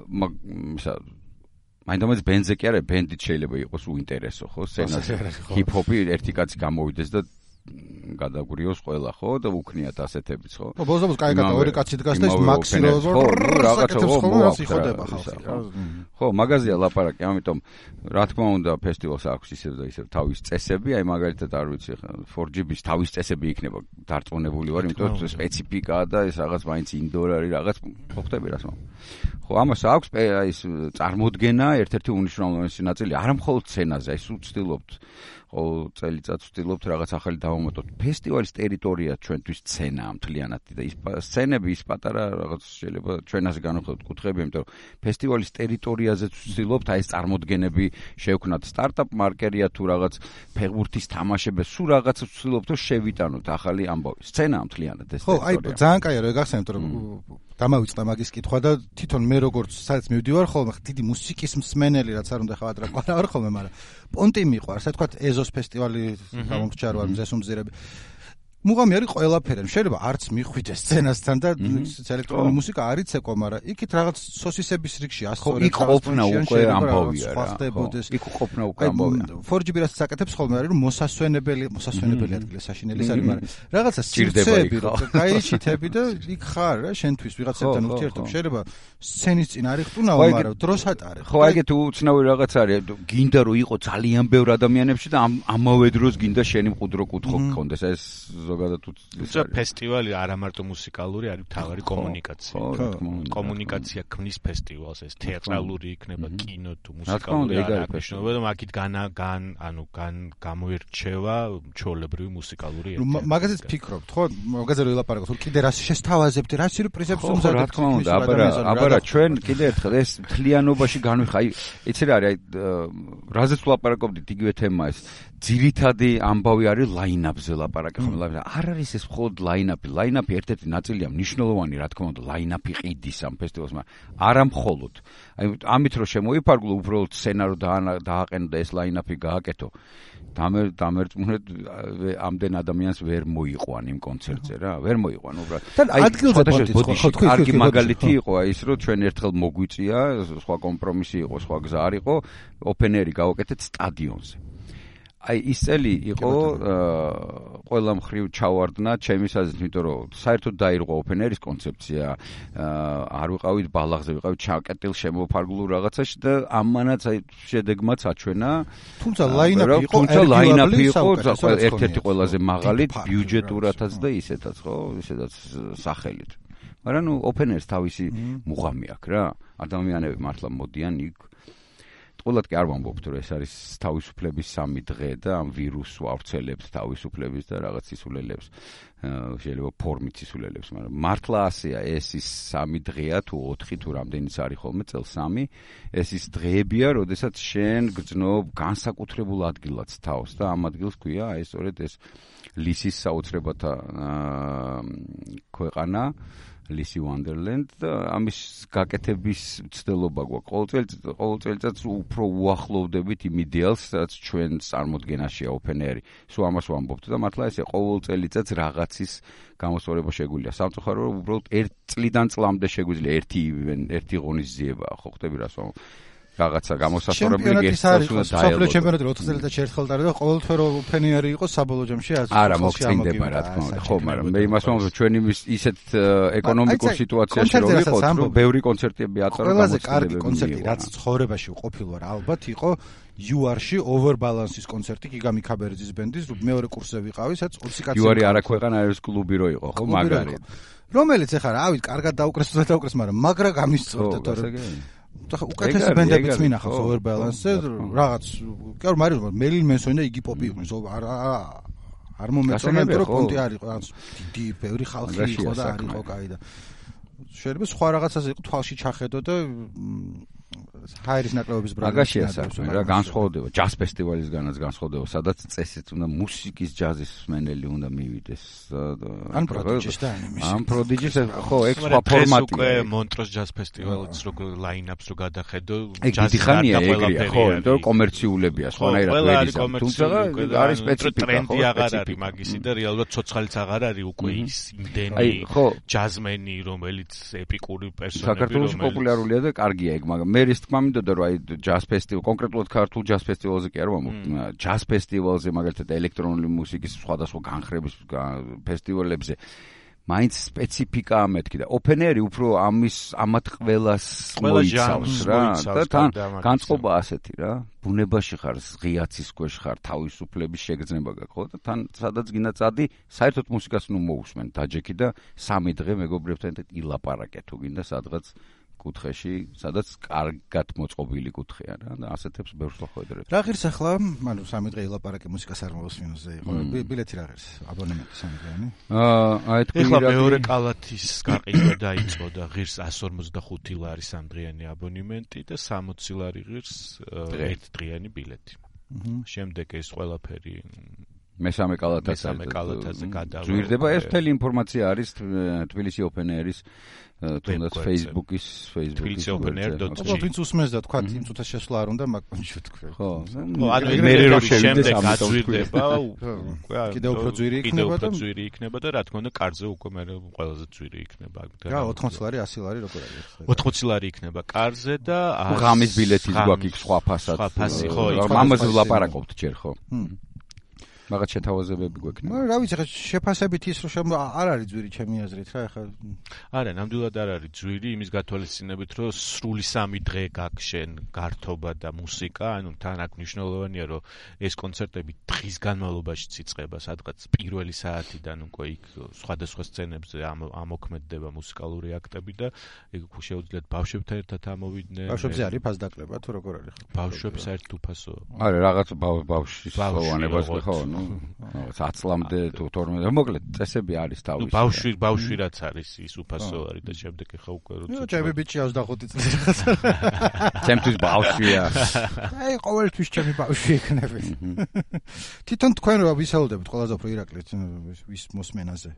მაინდამაინც ბენდზე კი არა, ბენდით შეიძლება იყოს უინტერესო, ხო? სცენაზე ჰიპ-ჰოპი ერთი კაცი გამოვიდეს და გადაგვრიოს ყველა, ხო? და უქნიათ ასეთებიც, ხო? ბოლოს კაი ორი კაცი დგას და ის მაქსირო რაღაცა იხდება ხალხი. ხო, მაგაზია ლაპარაკი, ამიტომ რა თქმა უნდა ფესტივალს აქვს ისევ და ისევ თავის წესები, აი მაგალითად არ ვიცი, 4GB-ს თავის წესები იქნება დარწმუნებული ვარ, იმიტომ რომ სპეციფიკაა და ეს რაღაც მაინც ინდორ არის, რაღაც ხვდები რას მაგ. ხო, ამას აქვს აი ეს წარმოდგენა, ერთ-ერთი უნიშნულოვანესი ნაწილი, არა მხოლოდ სცენაზე, აი სულ ვცდილობთ ყოველ წელიწადს ვცდილობთ რაღაც ახალი დავამატოთ. ფესტივალის ტერიტორია ჩვენთვის სცენაა მთლიანად და ის სცენები ის პატარა რაღაც შეიძლება ჩვენაზე განვიხილოთ კუთხეები, იმიტომ რომ ფესტივალის ტერიტორიაზე ვცდილობთ აი ეს წარმოდგენები შევქნათ. სტარტაპ მარკერია თუ რაღაც ფეხბურთის თამაშები, სულ რაღაც ვცდილობთ რომ შევიტანოთ ახალი ამბავი. სცენაა მთლიანად ეს. ხო, აი ძალიან კაია რომ გახსენებთ რომ დამავიწყდა მაგის კითხვა და თვითონ მე როგორც სადაც მივდივარ ხოლმე დიდი მუსიკის მსმენელი რაც არ უნდა ხავად რა ყარა ვარ ხოლმე, მაგრამ პონტი მიყვარს, ასე თქვა ეზოს ფესტივალი გამომრჩევა მზესუმზირები. მუღამი არის ყველაფერი, შეიძლება არც მიხვიდეს სცენასთან და ელექტრონული მუსიკა არ იცეკო, მაგრამ იქით რაღაც სოსისების რიგში ასწორებს. იქ ყოფნა უკვე ამბავია რა. იქ ყოფნა უკვე ამბავია. 4GB რასაც აკეთებს ხოლმე არის რომ მოსასვენებელი ადგილი საშინელის არის, მაგრამ რაღაცა სივრცეები რომ გაიჩითები და იქ ხარ რა შენთვის ვიღაცებთან ურთიერთობ, შეიძლება სცენის წინ არ იხტუნაო, მაგრამ დროს ატარებ. ხო, ეგეთ უცნაური რაღაც არის, გინდა რომ იყო ძალიან ბევრ ადამიანებში და ამავე დროს გინდა შენი მყუდრო კუთხო გქონდეს. ეს ზოგადად თუმცა ფესტივალი არა მარტო მუსიკალური, არის თავარი კომუნიკაცია. კომუნიკაცია ქმნის ფესტივალს, ეს თეატრალური იქნება, კინო თუ მუსიკალური არა მნიშვნელობა და მაგით გამოირჩევა ჩვეულებრივი მუსიკალური ერთეულობა. მაგაზეც ფიქრობთ, ხო? მაგაზე რომ ვილაპარაკოთ, რომ კიდე რას შესთავაზებთ, რა სიურპრიზებს უმზადეთ. რა თქმა უნდა, აბარა ჩვენ კიდე ერთხელ ეს მთლიანობაში განვიხა, აი იცი რა არის, აი რაზეც ვლაპარაკობდით იგივე თემაა ეს. ძირითადი ამბავი არის line-up-ზე ლაპარაკი ხოლმე. არ არის ეს მხოლოდ line-up-ი. Line-up-ი ერთ-ერთი ნაწილია მნიშვნელოვანი, რა თქმა უნდა, line-up-ი ყიდის ამ ფესტივალს, მაგრამ არა მხოლოდ. აი ამით რომ შემოიფარგლო, უბრალოდ სცენა რომ დააყენო და ეს line-up-ი გააკეთო. დამერწმუნეთ ამდენ ადამიანს ვერ მოიყვან იმ კონცერტზე რა, ვერ მოიყვან უბრალოდ. აი ადგილზე ბოდიში, კარგი მაგალითი იყო აი ის რომ ჩვენ ერთხელ მოგვიწია, სხვა კომპრომისი იყო, სხვა გზა არ იყო, ოპენერი გავაკეთეთ სტადიონზე. აი ის წელი იყო ყველა მხრივ ჩავარდნა ჩემის აზრით, იმიტომ რომ საერთოდ დაირღვა ოპენერის კონცეფცია, არ ვიყავით ბალაღზე, ვიყავით ჩაკეტილ შემოფარგლულ რაღაცაში და ამანაც აი შედეგმაც აჩვენა. თუმცა line-up-ი იყო ერთ-ერთი ყველაზე მაღალი ბიუჯეტურათაც და ისეთაც, ხო, ისედაც სახელით. მაგრამ ნუ ოპენერს თავისი მუღამი აქვს რა. ადამიანები მართლა მოდიან იქ. ყველად კი არ ვამბობთ, რომ ეს არის თავისუფლების 3 დღე და ამ ვირუსს ვავრცელებთ თავისუფლების და რაღაც სისულელებს, შეიძლება ფორმით სისულელებს, მაგრამ მართლა ასეა, ეს ის 3 დღეა თუ 4 თუ რამდენიც არის ხოლმე წელს 3, ეს ის დღეებია, როდესაც შენ გძნობ განსაკუთრებულ ადგილას თავს და ამ ადგილს ქვია აი სწორედ ეს ლისის საოცრებათა ქვეყანა Alice Wonderland და ამის გაკეთების მცდელობა გვაქვს. ყოველ წელიწადს უფრო უახლოვდებით იმ იდეალს, რაც ჩვენ წარმოდგენაშია open air. სულ ამას ვამბობთ და მართლა ესე ყოველ წელიწადს რაღაცის გამოსწორება შეგვიძლია. სამწუხარო უბრალოდ 1 წლიდან წლამდე შეგვიძლია ერთი ღონისძიებაა, ხო ხტები რას ვამბობ. რაღაცა გამოსასწორებელი გესწროს უნდა დაელოდო. საფრთხე ჩემპიონატი 4 წელიწადში ერთხელ დაიწყო და ყოველთვე რომ ფენიერი იყო საბოლოო ჯამში არა მოგწინდება რა თქმა უნდა. ხო, მაგრამ მე იმას ვამბობ, რომ ჩვენი ისეთ ეკონომიკურ სიტუაციაში რომ ვიყოთ, რომ ბევრი კონცერტები აწარო გამოცდილებები. ყველაზე კარგი კონცერტი რაც ცხოვრებაში ვყოფილ ვარ, ალბათ იყო UR-ში Overbalance-ის კონცერტი გიგამი ქაბერიძის ბენდის, მეორე კურსზე ვიყავი, სადაც 20 კაცი. UR-ი არა ქვეყანაერის კლუბი რო იყო, ხო, მაგარი. რომელიც ახლა რავი, კარგად დაუკრეს თუ დაუკრეს, მაგრამ მაგრა გამისწორდა თორე. უკეთესი ბენდებიც მინახავს Overbalance-ზე, რაღაც, კი მაგრამ მელინ მენსონი და იგი პოპი იყვნენ, არ მომეწონა, რომ კონტი არ იყო, დიდი ბევრი ხალხი იყო და არ იყო კაი და შეიძლება სხვა რაღაცაზე იყო თვალში ჩახედო და ჰაერის ნაკლებობის ბრალდები. მაგაშია საქმე რა, განსხვავდება ჯაზ ფესტივალისგანაც განსხვავდება, სადაც წესით უნდა მუსიკის ჯაზის მსმენელი უნდა მივიდეს. ან პროდიჯის და ან პროდიჯის ხო, ეგ სხვა ფორმატია. უკვე მონტროს ჯაზ ფესტივალიც როგორ ლაინაპს რო გადახედო, ჯაზი ხანია ეგრეა, ხო, იმიტომ რომ კომერციულებია, სხვანაირად ვერის. თუმცა არის სპეციფიკა, ტრენდი აღარ არის მაგისი და რეალურად ცოცხალიც აღარ არის უკვე ის იმდენი ჯაზმენი, რომელიც ეპიკური პერსონაჟი, საქართველოში პოპულარულია და კარგია ეგ, მაგრამ მე ის თქმა მინდოდა რომ აი ჯაზ ფესტივალ, კონკრეტულად ქართულ ჯაზ ფესტივალზე კი არ ვამბობ, ჯაზ ფესტივალზე მაგალითად ელექტრონული მუსიკის სხვადასხვა განხრების ფესტივალებზე მაინც სპეციფიკა ამეთქი და ოფენერი უფრო ამათ ყველას მოიცავს რა და თან განწყობა ასეთი რა, ბუნებაში ხარ, ღიაცის ქვეშ ხარ, თავისუფლების შეგრძნება გაქვს ხო და თან სადაც გინდა წადი, საერთოდ მუსიკას ნუ მოусმენ, დაჯექი და 3 დღე მეგობრებთან ერთად ილაპარაკე თუ გინდა სადღაც კუთხეში, სადაც კარგად მოწყობილი კუთხეა რა და ასეთებს ბევრს ვახვედრებ. რა ღირს ახლა, ანუ 3 დღე ილაპარაკე მუსიკას არ მოვუსმინოზე იყო. ბილეთი რა ღირს? აბონემენტი 3 დღიანი? აი თქვი ახლა მეორე კალათის გაყიდვა დაიწყო და ღირს 155 ლარი 3 დღიანი აბონემენტი და 60 ლარი ღირს 1 დღიანი ბილეთი. შემდეგ ეს ყველაფერი მესამე კალათაზე გადავა. ზვირდება ეს მთელი ინფორმაცია არის თბილისი Open Air-ის თუნდაც Facebook-ის თბილისი Open Air.gr. ვინც უსმენს და თქვა იმ წუთას შესვლა არ უნდა მაგონში თქვი. ხო. ანუ მე რო შევიდე გაძვირდება, კიდევ უფრო ძვირი იქნება და რა თქმა უნდა კარზე უკვე მე ყველაზე ძვირი იქნება. რა 80 ლარი 100 ლარი როგორ არის? 80 ლარი იქნება კარზე და ღამის ბილეთის გვაქვს იქ სხვა ფასად. სხვა ფასი ხო, ამაზე ვლაპარაკობთ ჯერ ხო? მაგათ შეთავაზებები გვექნება. რა ვიცი, ხა შეფასებით ის რომ არ არის ძვირი ჩემი აზრით რა, ხა არა, ნამდვილად არ არის ძვირი, იმის გათვალისწინებით, რომ სრული 3 დღე გაგშენ გართობა და მუსიკა, ანუ თან აქ მნიშვნელოვანია, რომ ეს კონცერტები დღის განმავლობაში იწყება, სადღაც პირველი საათიდან უკვე იქ სხვადასხვა სცენებზე ამოქმედდება მუსიკალური აქტები და ეგ შეუძლიათ ბავშვებთან ერთად ამოვიდნენ. ბავშვებზე არის ფასდაკლება თუ როგორ არის? ბავშვებს საერთოდ უფასოა. არა, რაღაც ბავშვის სოვანებას ხო, რაღაც 10 წლამდე თუ 12, მოკლედ წესები არის თავისი. ბავშვი რაც არის ის უფასო არის და შემდეგ ხა უკვე როცა ჩემი ბიჭი 25 წელი რაღაცა. ჩემთვის ბავშვია. აი ყოველთვის ჩემი ბავშვი იქნება. თვითონ თქვენ რა ვისაუბრებთ ყველაზე უფრო ირაკლი ვის მოსმენაზე?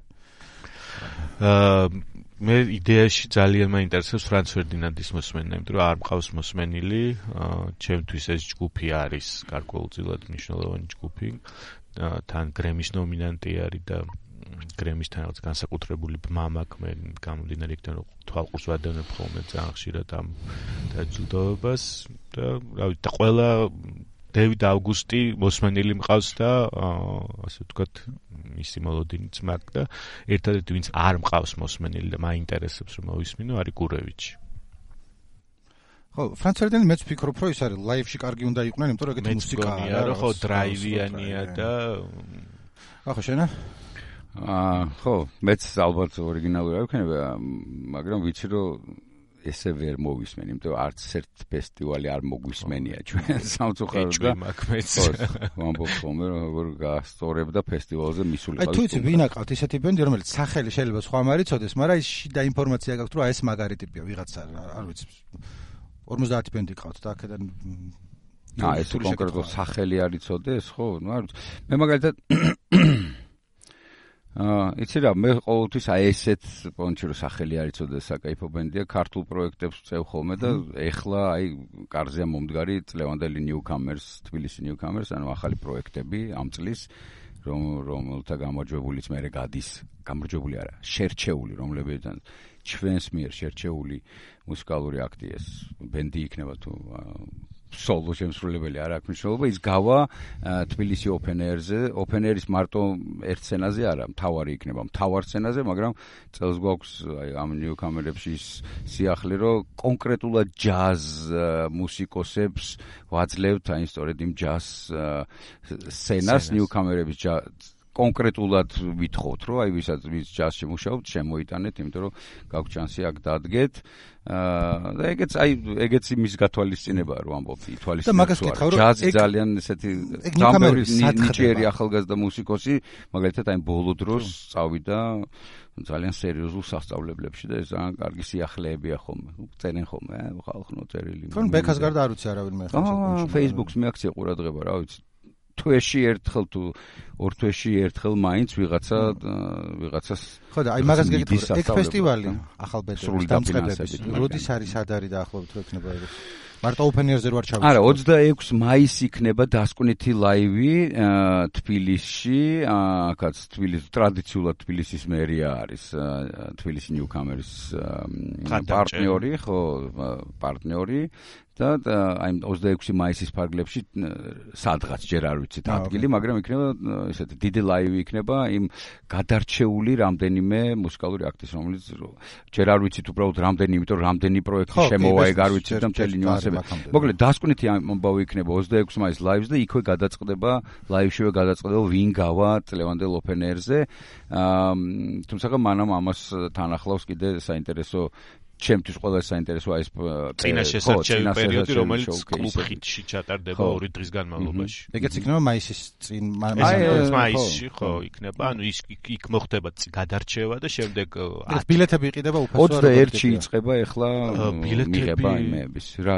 მე იდეაში ძალიან მაინტერესებს ფრანც ფერდინანდის მოსმენა, იმიტომ რომ არ მყავს მოსმენილი, ჩემთვის ეს ჯგუფი არის გარკვეულწილად მნიშვნელოვანი ჯგუფი. თან გრემის ნომინანტი არის და გრემისთან რაღაც განსაკუთრებული ბმა მაქვს მე გამომდინარე იქიდან რომ თვალყურს ვადევნებ ხოლმე ძალიან ხშირად ამ დაჯილდოებას და რა ვიცი და ყველა დევიდ ავგუსტი მოსმენილი მყავს და ასე ვთქვათ მისი მოლოდინიც მაქვს და ერთადერთი ვინც არ მყავს მოსმენილი და მაინტერესებს რომ მოვისმინო არის გურევიჩი. ხო, ფრანც ფერდინანდი მეც ვფიქრობ, რომ ის არის ლაივში კარგი უნდა იყვნენ, იმიტომ რომ ეგეთი მუსიკაა რა, ხო, დრაივიანია და ახლა შენა? ხო, მეც ალბათ ორიგინალური არ ვქნება, მაგრამ ვიცი რომ ესე ვერ მოვისმენ, იმიტომ რომ არც ერთ ფესტივალი არ მოგვისმენია ჩვენ სამწუხაროდ და მაქმეც. ვამბობ ხოლმე რომ როგორ გასწორებდა ფესტივალზე მისულიყავი. აი თუ იცი ვინ აკავთ ისეთი ბენდი, რომელიც სახელი შეიძლება სხვა მარიცოდეს, მაგრამ ის შიდა ინფორმაცია გაქვთ, რომ ეს მაგარი ტიპია ვიღაცა, არ ვიცი 50 ბენდი ყავთ და აქედან ეს კონკრეტულად სახელი არ იცოდეს, ხო? ნუ არ ვიცი. მე მაგალითად იცი რა, მე ყოველთვის აი ესეთ პონჩი რო სახელი არ იცოდეს საკაიფო ბენდია, ქართულ პროექტებს ვწევ ხოლმე და ეხლა აი კარზეა მომდგარი წლევანდელი Newcomers, თბილისი Newcomers, ანუ ახალი პროექტები ამ წლის რომელთა გამარჯვებულიც მერე გადის, გამარჯვებული არა, შერჩეული, რომლებიდან ჩვენს მიერ შერჩეული მუსიკალური აქტი ეს ბენდი იქნება თუ სოლო შემსრულებელი არ აქვს მნიშვნელობა, ის გავა თბილისი open air-ზე, open air-ის მარტო ერთ სცენაზე არა, მთავარი იქნება, მთავარ სცენაზე, მაგრამ წელს გვაქვს აი ამ ნიუკამერებში სიახლე, რომ კონკრეტულად ჯაზ მუსიკოსებს ვაძლევთ, აი სწორედ იმ ჯაზ სცენას ნიუკამერების კონკრეტულად ვითხოვთ, რომ აი ვის ჯაზში მუშაობთ, შემოიტანეთ, იმიტომ რომ გაგვაქვს შანსი აქ დადგეთ. და ეგეც იმის გათვალისწინებაა, რომ ამბობ ითვალისწინებაა. ჯაზი ძალიან ესეთი ნიჭიერი ახალგაზრდა მუსიკოსი, მაგალითად აი ბოლო დროს წავიდა ძალიან სერიოზულ სასწავლებლებში და ეს ძალიან კარგი სიახლეებია ხოლმე. წერენ ხოლმე, ხალხო წერილი. თქო, ბექას გარდა არ ვიცი არავინ მე ხო. Facebook-ს მეაქცია ყურადღება, რა ვიცი. თვეში ერთხელ თუ ორ თვეში ერთხელ მაინც ვიღაცას ხო და აი მაგას გეკითხო ეგ ფესტივალი ახალბედების დამწყებების როდის არის ადარი დაახლოებით რო ექნება ეგ მარტო open air-ზე ვარ ჩავიწყო არა 26 მაისი იქნება დასკვნითი ლაივი თბილისში აქაც თბილისი ტრადიციულად თბილისის მერია არის თბილისი ნიუკამერის პარტნიორი ხო პარტნიორი და აი 26 მაისის ფარგლებში სადღაც ჯერ არ ვიცით ადგილი, მაგრამ იქნება ესეთი დიდი ლაივი იქნება იმ გადარჩეული რამდენიმე მუსიკალური აქტის, რომელიც ჯერ არ ვიცით უბრალოდ რამდენი, იმიტომ რომ რამდენი პროექტი შემოვა ეგ არ ვიცით და მთელი ნიუანსები. მოკლედ დასკვნითი ამბავი იქნება 26 მაისის ლაივზე, იქვე გადაწყდება, ლაივშივე გადაწყდება ვინ გავა წლევანდელ open air-ზე. თუმცა მანამ ამას თან ახლავს კიდე საინტერესო ჩემთვის ყველა საინტერესოა ეს წინა შესარჩევი პერიოდი, რომელიც კლუბ ხიტში ჩატარდება 2 დღის განმავლობაში. ეგეც იქნება მაისის წინ მაისში, ხო, იქნება, ანუ იქ მოხდება გადარჩევა და შემდეგ ბილეთები იყიდება უფასო 21-ში იწყება ეხლა მიღება იმების. რა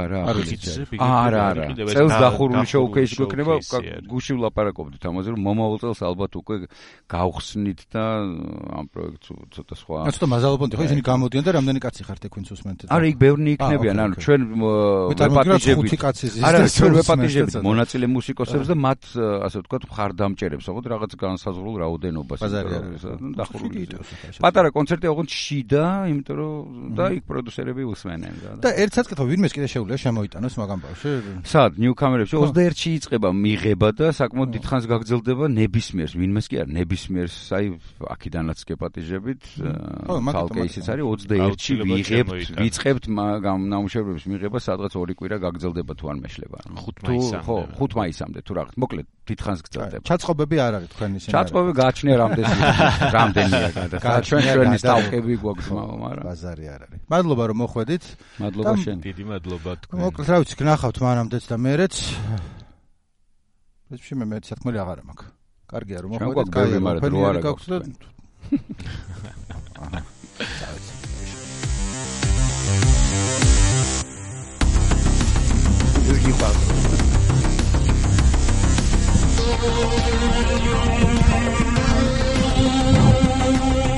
არა. წელს დახურული შოუკეისი გვექნება, გუში ვლაპარაკობდით ამაზე, რომ მომავალ წელს ალბათ უკვე გავხსნით და ამ პროექტს ცოტა სხვა. ცოტა მაზალობონდი, ხო, ისინი გამოდიან და რამდენი კაცი ხართ თქვენს უსმენთ? არა, იქ ბევრი იქნებიან, ანუ ჩვენ ვეპატიჟებით მონაწილე მუსიკოსებს და მათ, ასე ვთქვათ, მხარდამჭერებს, ოღონდ რაღაც განსაზღვრულ რაოდენობას. დახურული. პატარა კონცერტი ოღონდ შიდა, იმიტომ რომ და იქ პროდიუსერები უსმენენ. და ერთ საკითხო, ვინმეს კიდე შეუძლია შემოიტანოს მაგ ამბავში? სად, ნიუკამერებში 21-ში იწყება მიღება და საკმაოდ დიდხანს გაგრძელდება ნებისმიერს, ვინმეს კი არა, ნებისმიერს, აი აქედანაც გეპატიჟებით, თალკეისიც არის 21-ში ვიწყებთ ნამუშევრების მიღება, სადღაც 2 კვირა გაგრძელდება თუ არ მეშლება. 5 მაისამდე თუ რაღაც. მოკლედ, დიდხანს გრძელდება. ჩაწყობები არ არის თქვენი ისინი. ჩაწყობები გააჩნია რამდენია გადახდა. ჩვენი სტავკები გვაქვს, მაგრამ ბაზარი არ არის. მადლობა რომ მოხვედით. მადლობა შენ. დიდი მადლობა თქვენ. მოკლედ, რა ვიცი, გნახავთ მანამდეც და მერეც. ეს მე სათქმელი აღარ მაქვს. კარგია რომ მოხვედით, კაი, მაგრამ დრო არ გაქვს და აჰა. ეს გიყვარს.